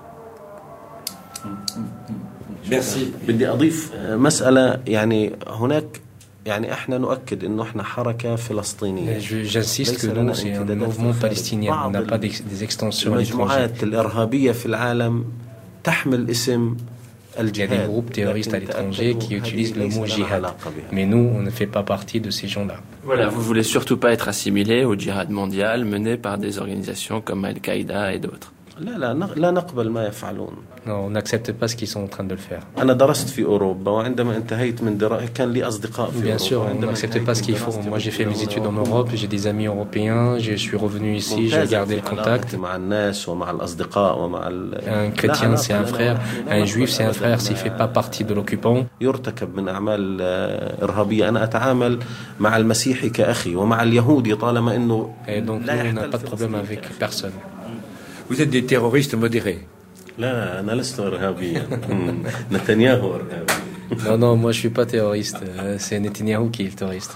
Merci. بدي أضيف مسألة يعني هناك يعني إحنا نؤكد إنه إحنا حركة فلسطينية. J'insiste que nous c'est un mouvement palestinien. On n'a pas des extensions. المجموعات الإرهابية في العالم تحمل اسم الجهاد. Il y a des groupes terroristes à l'étranger qui utilisent le mot djihad. Mais nous, on ne fait pas partie de ces gens-là. Voilà, vous voulez surtout pas être assimilé au djihad mondial mené par des organisations comme Al-Qaïda et d'autres. Non, on n'accepte pas ce qu'ils sont en train de le faire. Bien sûr, on n'accepte pas ce qu'ils font. Moi, j'ai fait mes études en Europe, j'ai des amis européens, je suis revenu ici, j'ai gardé le contact. Un chrétien, c'est un frère. Un juif, c'est un frère s'il ne fait pas partie de l'occupant. Et donc, nous, on n'a pas de problème avec personne. Vous êtes des terroristes modérés. Non, non, moi je suis pas terroriste. C'est Netanyahou qui est le terroriste.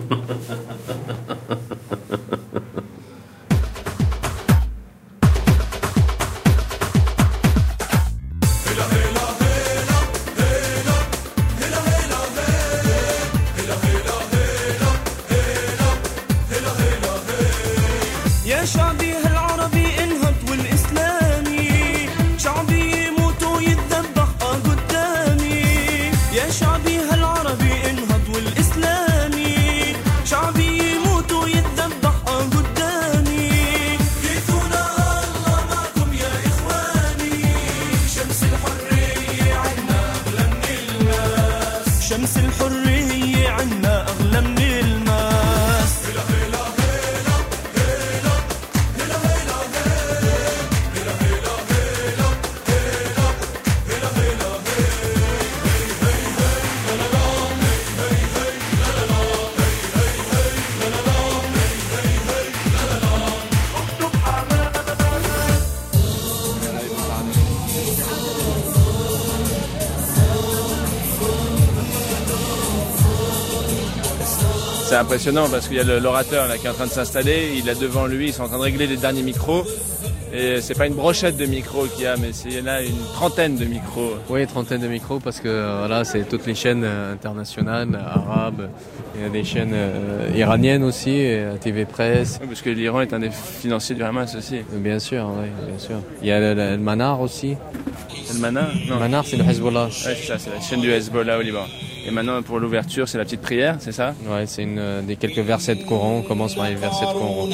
C'est impressionnant parce qu'il y a l'orateur là qui est en train de s'installer, il a devant lui, ils sont en train de régler les derniers micros. Et c'est pas une brochette de micros qu'il y a, mais il y en a une trentaine de micros. Oui, une trentaine de micros parce que voilà, c'est toutes les chaînes internationales, arabes, il y a des chaînes iraniennes aussi, TV Presse. Oui, parce que l'Iran est un des financiers du Hamas aussi. Bien sûr, oui, bien sûr. Il y a le Manar aussi. Le Manar? Non. Le Manar, c'est le Hezbollah. Oui, c'est ça, c'est la chaîne du Hezbollah au Liban. Et maintenant, pour l'ouverture, c'est la petite prière, c'est ça? Oui, c'est des quelques versets de Coran. On commence par les versets de Coran.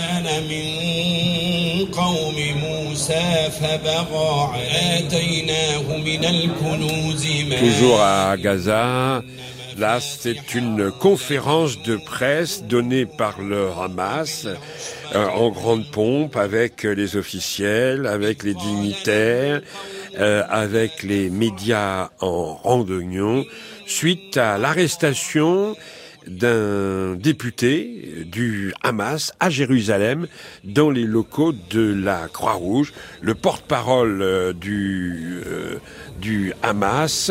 Toujours à Gaza, là c'est une conférence de presse donnée par le Hamas en grande pompe avec les officiels, avec les dignitaires, avec les médias en rang d'oignon, suite à l'arrestation d'un député du Hamas à Jérusalem dans les locaux de la Croix-Rouge. Le porte-parole du Hamas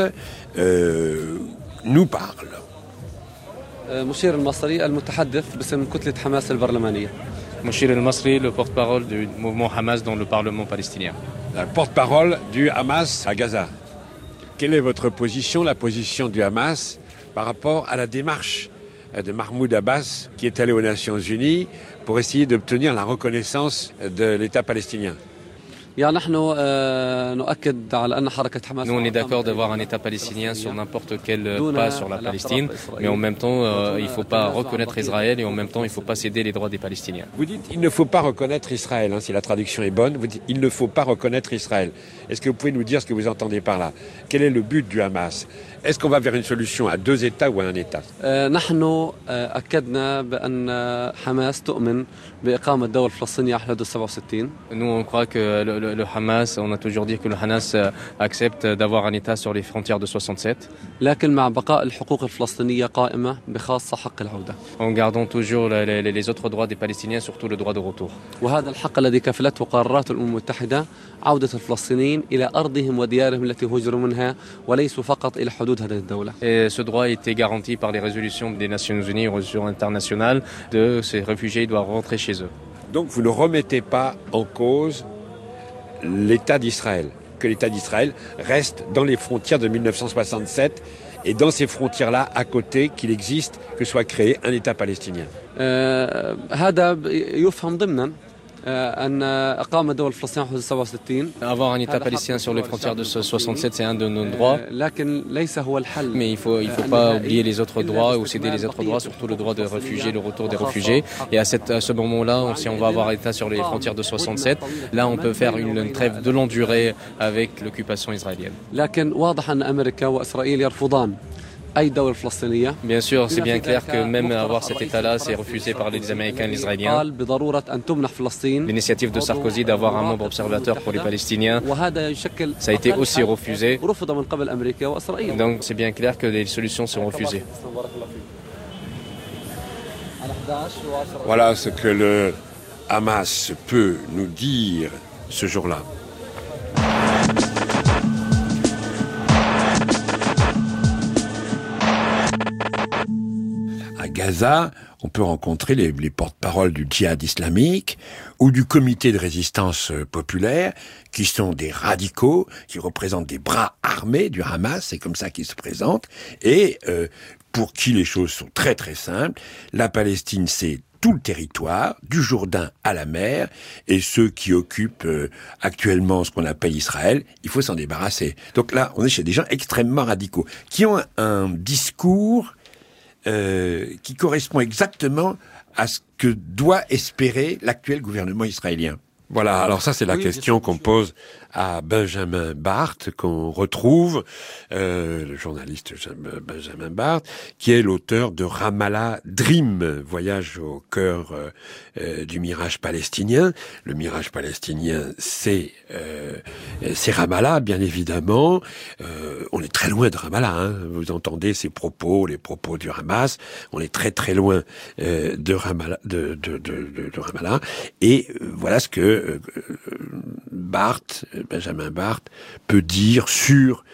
nous parle. مشير المصري المتحدث باسم كتلة حماس البرلمانية. Moshir El-Masri, le porte-parole du mouvement Hamas dans le Parlement palestinien. La porte-parole du Hamas à Gaza. Quelle est votre position, la position du Hamas, par rapport à la démarche de Mahmoud Abbas, qui est allé aux Nations Unies pour essayer d'obtenir la reconnaissance de l'État palestinien? Nous, on est d'accord d'avoir un État palestinien sur n'importe quel pas sur la Palestine, mais en même temps, il ne faut pas reconnaître Israël et en même temps, il ne faut pas céder les droits des Palestiniens. Vous dites il ne faut pas reconnaître Israël, si la traduction est bonne, vous dites il ne faut pas reconnaître Israël. Est-ce que vous pouvez nous dire ce que vous entendez par là? Quel est le but du Hamas? Est-ce qu'on va vers une solution à deux États ou à un État? نحن أكدنا بأن حماس تؤمن بإقامة دولة فلسطينية على حدود 67. Nous, on croit que le Hamas, on a toujours dit que le Hamas accepte d'avoir un État sur les frontières de 67. لكن مع بقاء الحقوق الفلسطينية قائمة بخاصة حق العودة. En gardant toujours les autres droits des Palestiniens, surtout le droit de retour. وهذا الحق الذي كفلته قرارات الأمم المتحدة عودة الفلسطينيين إلى أرضهم وديارهم التي هجروا منها وليسوا فقط إلى حدود هذه الدولة. Et ce droit a été garanti par les résolutions des Nations Unies, résolutions internationales, de ces réfugiés doivent rentrer chez eux. Donc vous ne remettez pas en cause l'État d'Israël, que l'État d'Israël reste dans les frontières de 1967 et dans ces frontières-là, à côté, qu'il existe, que soit créé un État palestinien. هذا يفهم ضمنا Avoir un État palestinien sur les frontières de 67, c'est un de nos droits. Mais il faut pas oublier les autres droits ou céder les autres droits, surtout le droit de réfugiés, le retour des réfugiés. Et à ce moment-là, si on va avoir un État sur les frontières de 67, là on peut faire une trêve de longue durée avec l'occupation israélienne. Bien sûr, c'est bien clair que même avoir cet État-là, c'est refusé par les Américains et les Israéliens. L'initiative de Sarkozy d'avoir un membre observateur pour les Palestiniens, ça a été aussi refusé. Donc c'est bien clair que les solutions sont refusées. Voilà ce que le Hamas peut nous dire ce jour-là. À Gaza, on peut rencontrer les porte-paroles du djihad islamique ou du comité de résistance populaire, qui sont des radicaux, qui représentent des bras armés du Hamas, c'est comme ça qu'ils se présentent, et pour qui les choses sont très très simples. La Palestine, c'est tout le territoire, du Jourdain à la mer, et ceux qui occupent actuellement ce qu'on appelle Israël, il faut s'en débarrasser. Donc là, on est chez des gens extrêmement radicaux, qui ont un discours qui correspond exactement à ce que doit espérer l'actuel gouvernement israélien. Voilà, alors ça c'est la question qu'on pose à Benjamin Barth, qu'on retrouve, le journaliste Benjamin Barth, qui est l'auteur de Ramallah Dream, voyage au cœur du mirage palestinien. Le mirage palestinien, c'est Ramallah, bien évidemment. On est très loin de Ramallah, hein. Vous entendez ces propos, les propos du Hamas. On est très très loin de Ramallah, de Ramallah. Et voilà ce que Benjamin Barth peut dire sur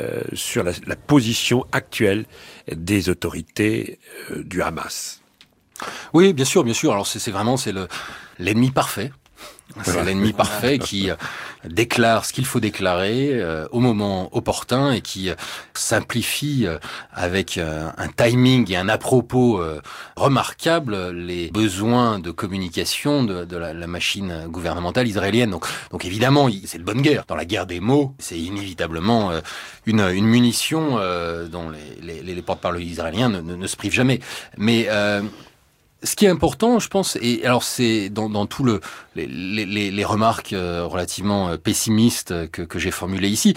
la position actuelle des autorités du Hamas. Oui, bien sûr. Alors c'est l'ennemi parfait. C'est l'ennemi parfait qui déclare ce qu'il faut déclarer au moment opportun et qui simplifie avec un timing et un à-propos remarquable les besoins de communication de la machine gouvernementale israélienne. Donc évidemment, c'est de bonne guerre. Dans la guerre des mots, c'est inévitablement une munition dont les porte-parole israéliens ne se privent jamais. Mais ce qui est important, je pense, et alors c'est dans tout les remarques relativement pessimistes que j'ai formulées ici,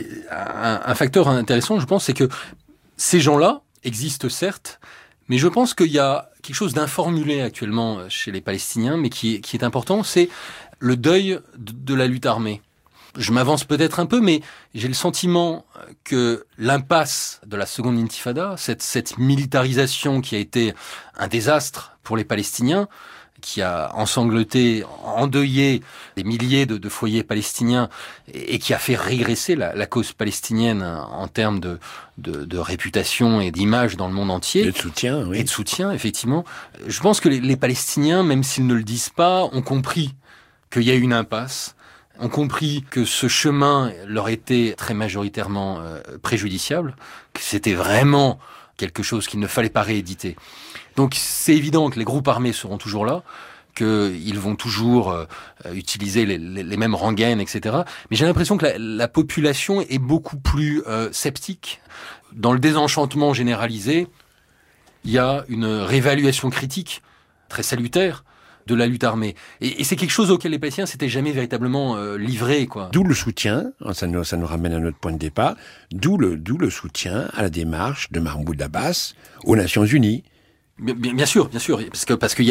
un facteur intéressant, je pense, c'est que ces gens-là existent certes, mais je pense qu'il y a quelque chose d'informulé actuellement chez les Palestiniens, mais qui est important, c'est le deuil de la lutte armée. Je m'avance peut-être un peu, mais j'ai le sentiment que l'impasse de la seconde intifada, cette militarisation qui a été un désastre pour les Palestiniens, qui a ensanglanté, endeuillé des milliers de foyers palestiniens et qui a fait régresser la cause palestinienne en termes de réputation et d'image dans le monde entier. Et de soutien, oui. Et de soutien, effectivement. Je pense que les Palestiniens, même s'ils ne le disent pas, ont compris qu'il y a eu une impasse, ont compris que ce chemin leur était très majoritairement préjudiciable, que c'était vraiment quelque chose qu'il ne fallait pas rééditer. Donc c'est évident que les groupes armés seront toujours là, qu'ils vont toujours utiliser les mêmes rengaines, etc. Mais j'ai l'impression que la population est beaucoup plus sceptique. Dans le désenchantement généralisé, il y a une réévaluation critique très salutaire de la lutte armée. Et c'est quelque chose auquel les Palestiniens s'étaient jamais véritablement livrés, quoi. D'où le soutien, ça nous ramène à notre point de départ, d'où le soutien à la démarche de Mahmoud Abbas aux Nations Unies. Bien sûr, parce qu'il y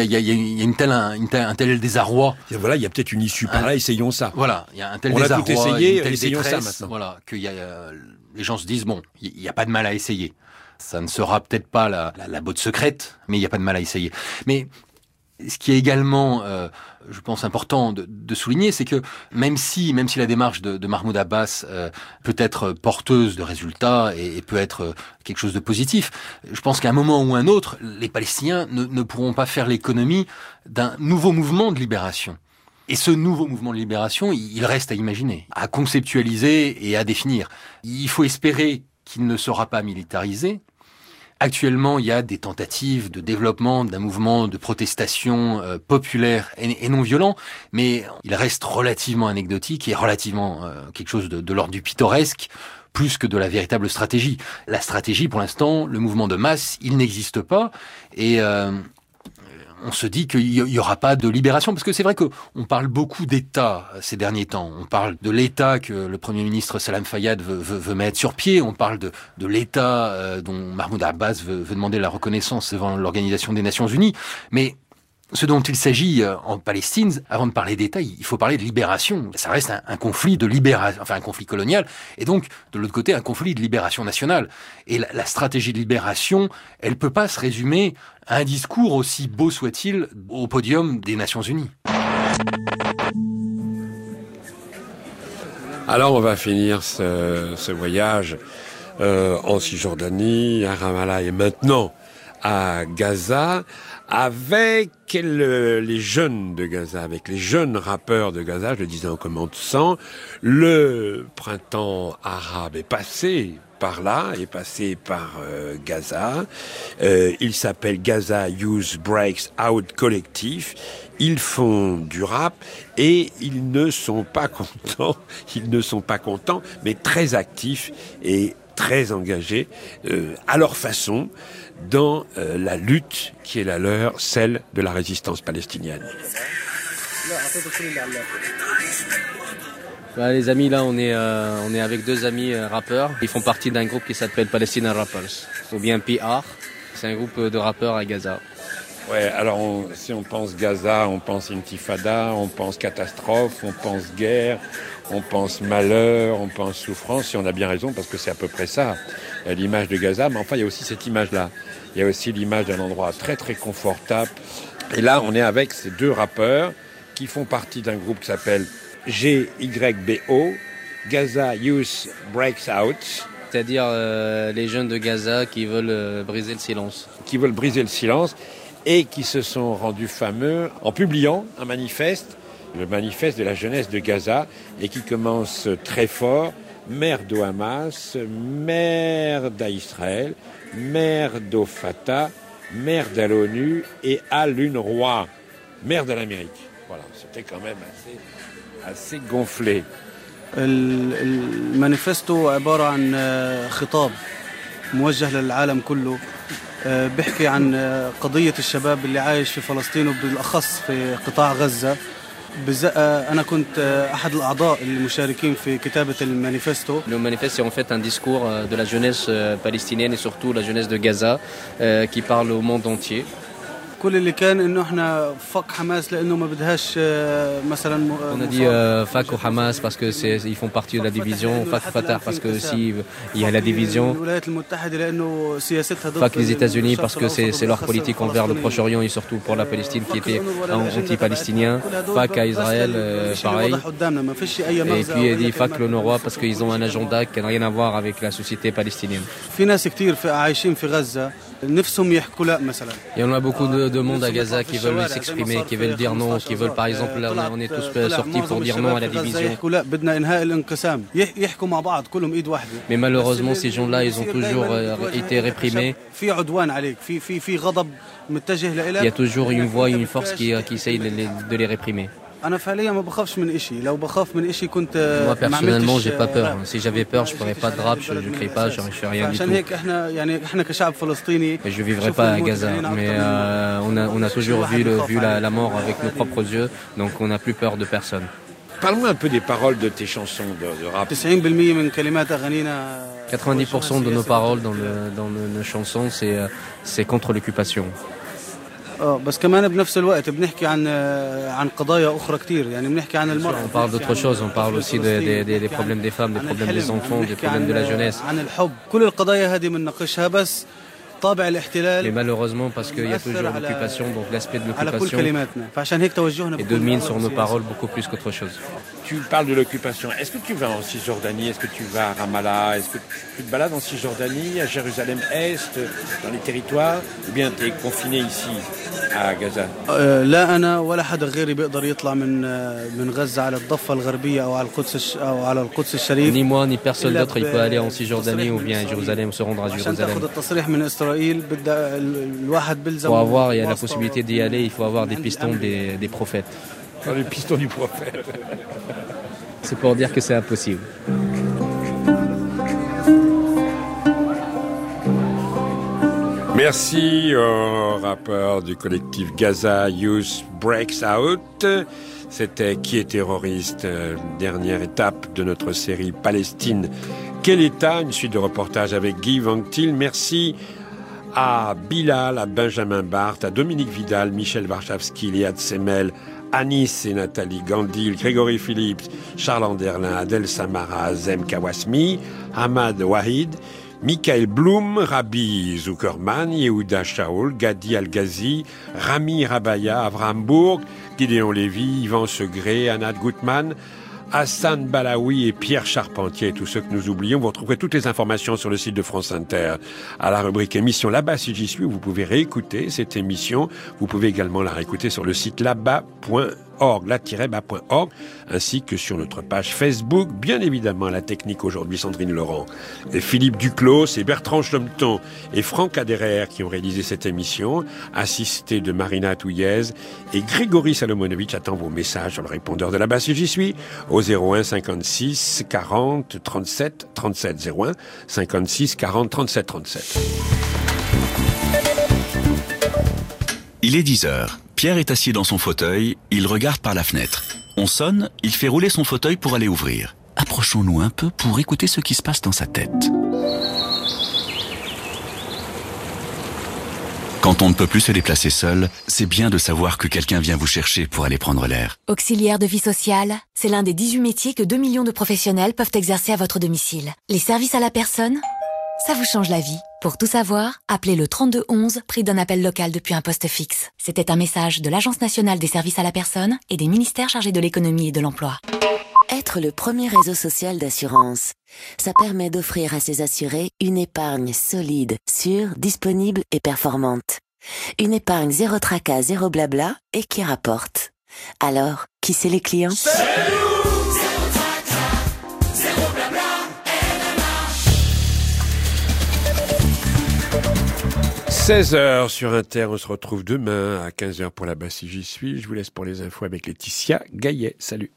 a un tel désarroi. Et voilà, il y a peut-être une issue par là, essayons ça. Voilà, il y a un tel désarroi. On a tout essayé, essayons ça maintenant. Voilà, les gens se disent, bon, il n'y a pas de mal à essayer. Ça ne sera peut-être pas la botte secrète, mais il n'y a pas de mal à essayer. Mais ce qui est également, je pense, important de souligner, c'est que même si la démarche de Mahmoud Abbas peut être porteuse de résultats et peut être quelque chose de positif, je pense qu'à un moment ou un autre, les Palestiniens ne pourront pas faire l'économie d'un nouveau mouvement de libération. Et ce nouveau mouvement de libération, il reste à imaginer, à conceptualiser et à définir. Il faut espérer qu'il ne sera pas militarisé, Actuellement, il y a des tentatives de développement d'un mouvement de protestation populaire et non violent, mais il reste relativement anecdotique et relativement quelque chose de l'ordre du pittoresque, plus que de la véritable stratégie. La stratégie, pour l'instant, le mouvement de masse, il n'existe pas, et on se dit qu'il y aura pas de libération, parce que c'est vrai qu'on parle beaucoup d'État ces derniers temps. On parle de l'État que le Premier ministre Salam Fayyad veut mettre sur pied. On parle de l'État dont Mahmoud Abbas veut demander la reconnaissance devant l'Organisation des Nations Unies. Mais ce dont il s'agit en Palestine, avant de parler d'État, il faut parler de libération. Ça reste un conflit de libération, enfin un conflit colonial, et donc de l'autre côté un conflit de libération nationale. Et la stratégie de libération, elle peut pas se résumer à un discours aussi beau soit-il au podium des Nations Unies. Alors on va finir ce voyage en Cisjordanie, à Ramallah et maintenant à Gaza, avec les jeunes de Gaza, avec les jeunes rappeurs de Gaza, je le disais en commençant, le printemps arabe est passé par là, est passé par Gaza. Il s'appelle Gaza Youth Breaks Out Collectif. Ils font du rap et ils ne sont pas contents, mais très actifs et très engagés à leur façon dans la lutte qui est la leur, celle de la résistance palestinienne. Les amis, là, on est avec deux amis rappeurs. Ils font partie d'un groupe qui s'appelle Palestinian Rappers, ou bien PR. C'est un groupe de rappeurs à Gaza. Ouais, alors si on pense Gaza, on pense intifada, on pense catastrophe, on pense guerre, on pense malheur, on pense souffrance, et on a bien raison parce que c'est à peu près ça, l'image de Gaza. Mais enfin, il y a aussi cette image-là. Il y a aussi l'image d'un endroit très très confortable. Et là, on est avec ces deux rappeurs qui font partie d'un groupe qui s'appelle GYBO, Gaza Youth Breaks Out. C'est-à-dire les jeunes de Gaza qui veulent briser le silence. Qui veulent briser le silence et qui se sont rendus fameux en publiant un manifeste, le manifeste de la jeunesse de Gaza, et qui commence très fort: merde au Hamas, merde à Israël, merde au Fatah, merde à l'ONU et à l'UNRWA, merde à l'Amérique. Voilà, c'était quand même assez gonflé. المانيفستو عبارة عن خطاب موجه للعالم كله بيحكي عن قضية الشباب اللي عايش في فلسطين وبالأخص في قطاع غزة. أنا كنت أحد الأعضاء المشاركين في كتابة المانيفستو. Le manifeste, c'est en fait un discours de la jeunesse palestinienne et surtout la jeunesse de Gaza qui parle au monde entier. كل اللي كان إنه إحنا فك حماس لأنه ما بدهاش مثلا. On a dit fac au Hamas parce que ils font partie de la division, fac Fatah parce que aussi il y a la division, fac les États-Unis parce que c'est leur politique envers le Proche-Orient et surtout pour la Palestine qui était anti-palestinien, fac à Israël pareil, et puis il dit fac l'UNRWA parce qu'ils ont un agenda qui n'a rien à voir avec la société palestinienne. Et on a beaucoup de monde à Gaza qui veulent s'exprimer, qui veulent dire non, qui veulent par exemple, là, on est tous sortis pour dire non à la division. Mais malheureusement ces gens-là, ils ont toujours été réprimés. Il y a toujours une voix, une force qui essaye de les réprimer. Moi personnellement, j'ai pas peur. Si j'avais peur, je ferais pas de rap, je ne crie pas, je fais rien du tout. Et je vivrais pas à Gaza. Mais on a toujours vu la mort avec nos propres yeux, donc on n'a plus peur de personne. Parle-moi un peu des paroles de tes chansons de rap. 90% de nos paroles dans nos chansons, c'est contre l'occupation. بس كمان بنفس الوقت بنحكي عن قضايا أخرى كتير يعني بنحكي عن المرأة. On parle d'autre chose, on parle aussi des problèmes des femmes, des problèmes des enfants, des problèmes de la jeunesse. عن الحب. كل القضايا هذه بنناقشها بس طابع الاحتلال. Mais malheureusement parce qu'il y a toujours l'occupation, donc l'aspect de l'occupation et domine sur nos paroles beaucoup plus qu'autre chose. Tu parles de l'occupation. Est-ce que tu vas en Cisjordanie? Est-ce que tu vas à Ramallah? Est-ce que tu te balades en Cisjordanie, à Jérusalem-Est, dans les territoires? Ou bien tu es confiné ici, à Gaza? لا أنا ولا حدا غيري بيقدر يطلع من غزة على الضفة الغربية أو على القدس الشريف. Ni moi, ni personne d'autre, il peut aller en Cisjordanie ou bien à Jérusalem, se rendre à Jérusalem. avoir, il y a la possibilité d'y aller, il faut avoir des pistons des prophètes. Les pistons du prophète. C'est pour dire que c'est impossible. Merci au rappeur du collectif Gaza Youth Breaks Out. C'était Qui est terroriste, dernière étape de notre série Palestine. Quel État? Une suite de reportages avec Guy Vanctil. Merci à Bilal, à Benjamin Barthes, à Dominique Vidal, Michel Warszawski, Liad Semel, Anis et Nathalie Gandil, Grégory Phillips, Charles Anderlin, Adel Samara, Azem Kawasmi, Ahmad Wahid, Michael Blum, Rabbi Zuckerman, Yehuda Shaul, Gadi Al-Ghazi, Rami Rabaya, Avraham Bourg, Gideon Lévy, Yvan Segré, Anat Gutmann, Hassan Balaoui et Pierre Charpentier, tous ceux que nous oublions. Vous retrouverez toutes les informations sur le site de France Inter à la rubrique émission Là-bas si j'y suis, où vous pouvez réécouter cette émission. Vous pouvez également la réécouter sur le site là-bas.org, la-bas.org, ainsi que sur notre page Facebook. Bien évidemment, la technique aujourd'hui, Sandrine Laurent, et Philippe Duclos, et Bertrand Chlometon et Franck Aderer qui ont réalisé cette émission, assistés de Marina Touillez, et Grégory Salomonovitch attend vos messages sur le répondeur de Là-bas si j'y suis, au 01 56 40 37 37, 01 56 40 37 37. Il est 10h. Pierre est assis dans son fauteuil, il regarde par la fenêtre. On sonne, il fait rouler son fauteuil pour aller ouvrir. Approchons-nous un peu pour écouter ce qui se passe dans sa tête. Quand on ne peut plus se déplacer seul, c'est bien de savoir que quelqu'un vient vous chercher pour aller prendre l'air. Auxiliaire de vie sociale, c'est l'un des 18 métiers que 2 millions de professionnels peuvent exercer à votre domicile. Les services à la personne, ça vous change la vie. Pour tout savoir, appelez le 3211, prix d'un appel local depuis un poste fixe. C'était un message de l'Agence nationale des services à la personne et des ministères chargés de l'économie et de l'emploi. Être le premier réseau social d'assurance, ça permet d'offrir à ses assurés une épargne solide, sûre, disponible et performante. Une épargne zéro tracas, zéro blabla et qui rapporte. Alors, qui c'est les clients ? 16h sur Inter, on se retrouve demain à 15h pour Là-bas si j'y suis. Je vous laisse pour les infos avec Laetitia Gaillet. Salut.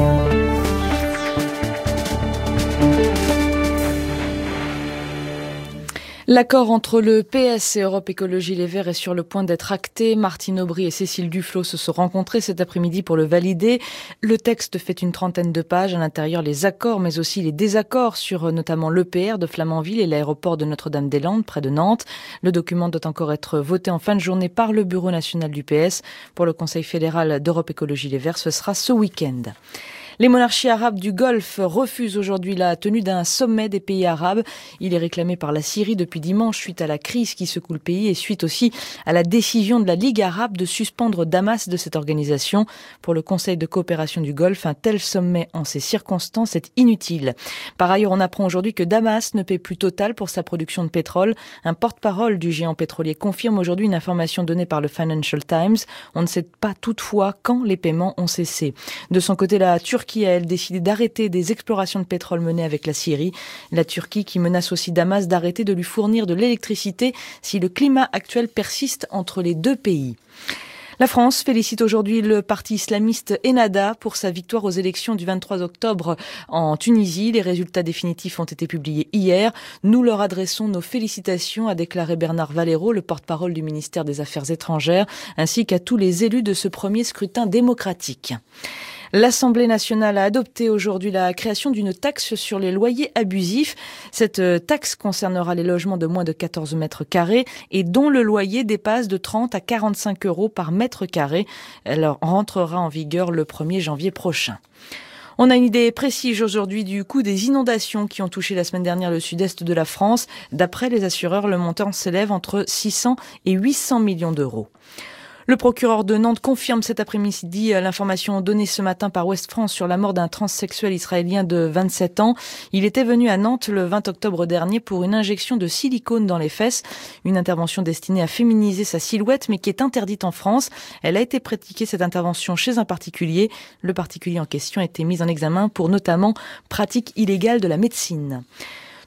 L'accord entre le PS et Europe Écologie Les Verts est sur le point d'être acté. Martine Aubry et Cécile Duflot se sont rencontrées cet après-midi pour le valider. Le texte fait une 30aine de pages. À l'intérieur, les accords, mais aussi les désaccords sur notamment l'EPR de Flamanville et l'aéroport de Notre-Dame-des-Landes, près de Nantes. Le document doit encore être voté en fin de journée par le bureau national du PS. Pour le Conseil fédéral d'Europe Écologie Les Verts, ce sera ce week-end. Les monarchies arabes du Golfe refusent aujourd'hui la tenue d'un sommet des pays arabes. Il est réclamé par la Syrie depuis dimanche suite à la crise qui secoue le pays et suite aussi à la décision de la Ligue arabe de suspendre Damas de cette organisation. Pour le Conseil de coopération du Golfe, un tel sommet en ces circonstances est inutile. Par ailleurs, on apprend aujourd'hui que Damas ne paie plus Total pour sa production de pétrole. Un porte-parole du géant pétrolier confirme aujourd'hui une information donnée par le Financial Times. On ne sait pas toutefois quand les paiements ont cessé. De son côté, la Turquie a, elle, décidé d'arrêter des explorations de pétrole menées avec la Syrie. La Turquie qui menace aussi Damas d'arrêter de lui fournir de l'électricité si le climat actuel persiste entre les deux pays. La France félicite aujourd'hui le parti islamiste Ennahda pour sa victoire aux élections du 23 octobre en Tunisie. Les résultats définitifs ont été publiés hier. Nous leur adressons nos félicitations, a déclaré Bernard Valero, le porte-parole du ministère des Affaires étrangères, ainsi qu'à tous les élus de ce premier scrutin démocratique. L'Assemblée nationale a adopté aujourd'hui la création d'une taxe sur les loyers abusifs. Cette taxe concernera les logements de moins de 14 mètres carrés et dont le loyer dépasse de 30 à 45 euros par mètre carré. Elle rentrera en vigueur le 1er janvier prochain. On a une idée précise aujourd'hui du coût des inondations qui ont touché la semaine dernière le sud-est de la France. D'après les assureurs, le montant s'élève entre 600 et 800 millions d'euros. Le procureur de Nantes confirme cet après-midi l'information donnée ce matin par Ouest France sur la mort d'un transsexuel israélien de 27 ans. Il était venu à Nantes le 20 octobre dernier pour une injection de silicone dans les fesses. Une intervention destinée à féminiser sa silhouette mais qui est interdite en France. Elle a été pratiquée, cette intervention, chez un particulier. Le particulier en question a été mis en examen pour notamment pratique illégale de la médecine.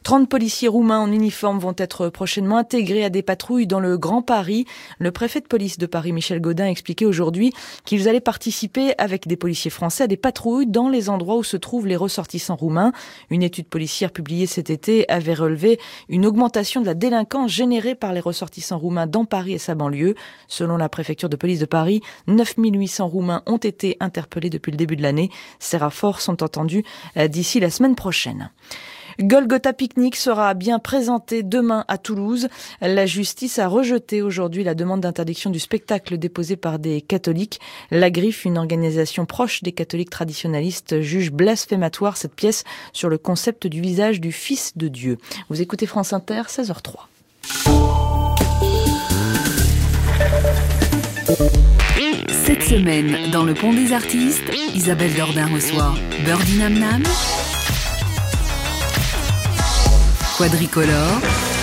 30 policiers roumains en uniforme vont être prochainement intégrés à des patrouilles dans le Grand Paris. Le préfet de police de Paris, Michel Gaudin, expliquait aujourd'hui qu'ils allaient participer avec des policiers français à des patrouilles dans les endroits où se trouvent les ressortissants roumains. Une étude policière publiée cet été avait relevé une augmentation de la délinquance générée par les ressortissants roumains dans Paris et sa banlieue. Selon la préfecture de police de Paris, 9800 Roumains ont été interpellés depuis le début de l'année. Ces renforts sont entendus d'ici la semaine prochaine. Golgotha Picnic sera bien présenté demain à Toulouse. La justice a rejeté aujourd'hui la demande d'interdiction du spectacle déposée par des catholiques. La Griffe, une organisation proche des catholiques traditionnalistes, juge blasphématoire cette pièce sur le concept du visage du Fils de Dieu. Vous écoutez France Inter, 16h03. Cette semaine, dans le Pont des Artistes, Isabelle Dordain reçoit Birdie Nam Nam, Quadricolore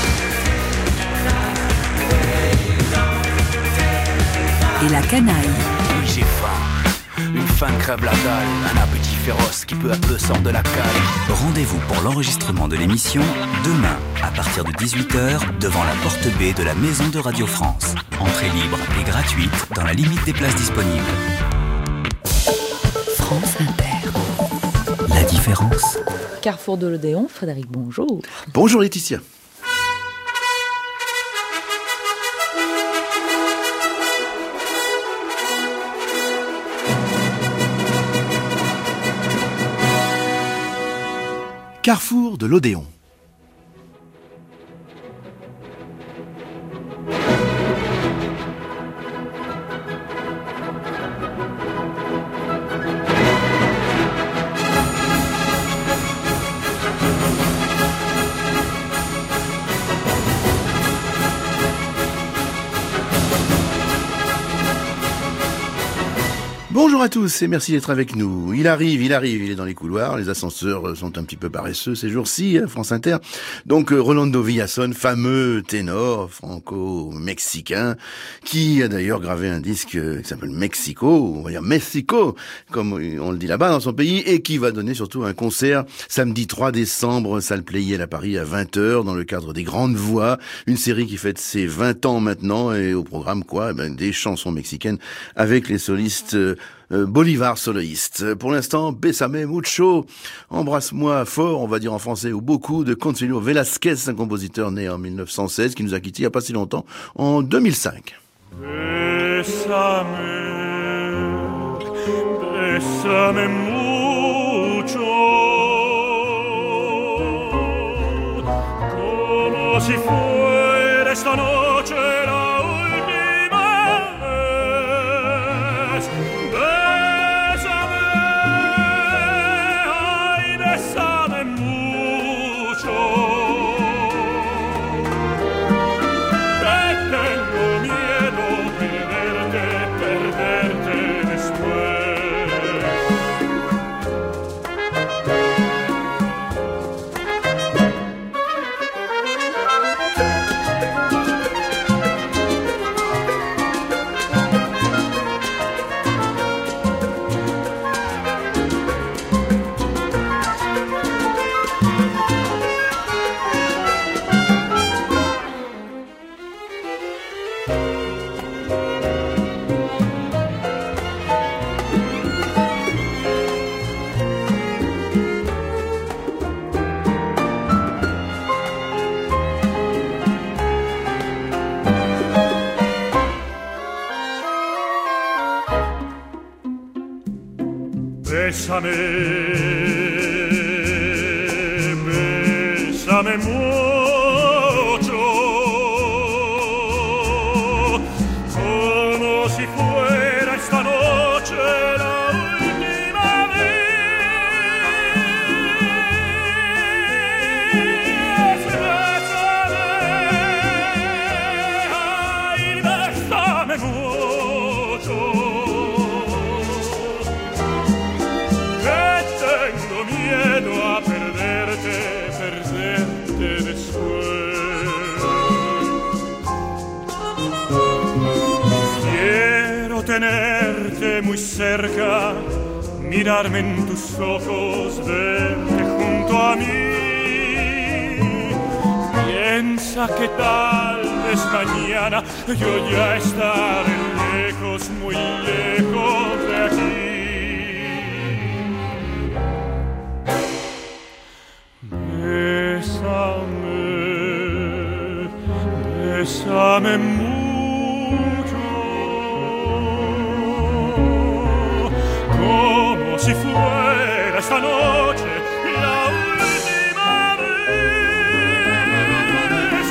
et La Canaille. Oui, j'ai faim. Une faim crève la dalle. Un appétit féroce qui peu à peu sort de la cale. Rendez-vous pour l'enregistrement de l'émission demain à partir de 18h devant la porte B de la Maison de Radio France. Entrée libre et gratuite dans la limite des places disponibles. France Inter. La différence. Carrefour de l'Odéon, Frédéric, bonjour. Bonjour Laetitia. Carrefour de l'Odéon. Bonjour à tous et merci d'être avec nous. Il arrive, il est dans les couloirs, les ascenseurs sont un petit peu paresseux ces jours-ci, France Inter. Donc Rolando Villazón, fameux ténor franco-mexicain, qui a d'ailleurs gravé un disque qui s'appelle Mexico, on va dire Mexico, comme on le dit là-bas dans son pays, et qui va donner surtout un concert samedi 3 décembre, salle Playel à Paris à 20h, dans le cadre des Grandes Voix, une série qui fête ses 20 ans maintenant, et au programme des chansons mexicaines avec les solistes Bolivar soloiste. Pour l'instant, Bésame mucho, embrasse-moi fort, on va dire en français, ou beaucoup, de Consuelo Velázquez, un compositeur né en 1916, qui nous a quittés il n'y a pas si longtemps, en 2005. Bésame, bésame mucho, como si fuera esta noche la Bésame, bésame mucho, como si fuera esta noche la última vez. Bésame, ay, bésame mucho. A perderte después. Quiero tenerte muy cerca, mirarme en tus ojos, verte junto a mí, Hola, ¿qué tal? Es mañana, yo ya estaré lejos, muy lejos de aquí. Bésame, bésame mucho, como si fuera esta noche la última vez.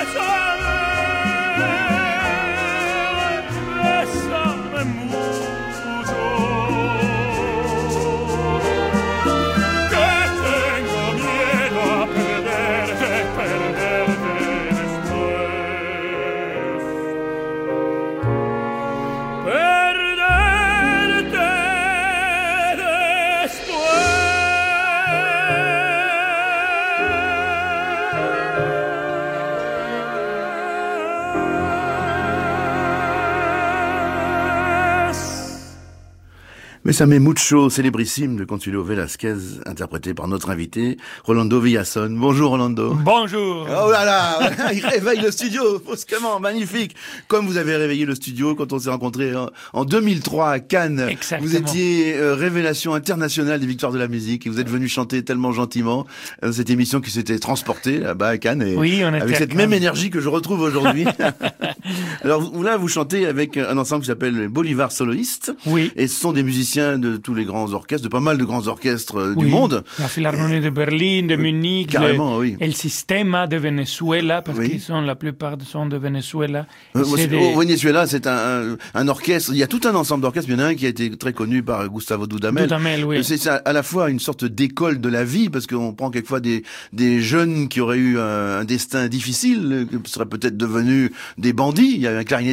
Bésame, bésame mucho, que tengo miedo a perderte, perderte después. Perderte después. Bésame mucho, célébrissime de Consuelo Velasquez, interprété par notre invité, Rolando Villazón. Bonjour Rolando. Bonjour. Oh là là, il réveille le studio, brusquement, magnifique. Comme vous avez réveillé le studio quand on s'est rencontrés en 2003 à Cannes. Exactement. Vous étiez révélation internationale des victoires de la musique et vous êtes venu chanter tellement gentiment cette émission qui s'était transportée là-bas à Cannes. Et oui, on était avec cette même énergie que je retrouve aujourd'hui. Alors là, vous chantez avec un ensemble qui s'appelle Bolivar Soloiste. Oui. Et ce sont des musiciens de tous les grands orchestres, de pas mal de grands orchestres du monde. La Philharmonie de Berlin, de Munich, carrément, oui. El Sistema de Venezuela, parce Oui. qu'ils sont, la plupart sont de Venezuela. Au Venezuela, c'est un orchestre. Il y a tout un ensemble d'orchestres. Il y en a un qui a été très connu par Gustavo Dudamel. Dudamel, oui. C'est à la fois une sorte d'école de la vie, parce qu'on prend quelquefois des jeunes qui auraient eu un destin difficile, qui seraient peut-être devenus des bandits. Il y a un clarinettiste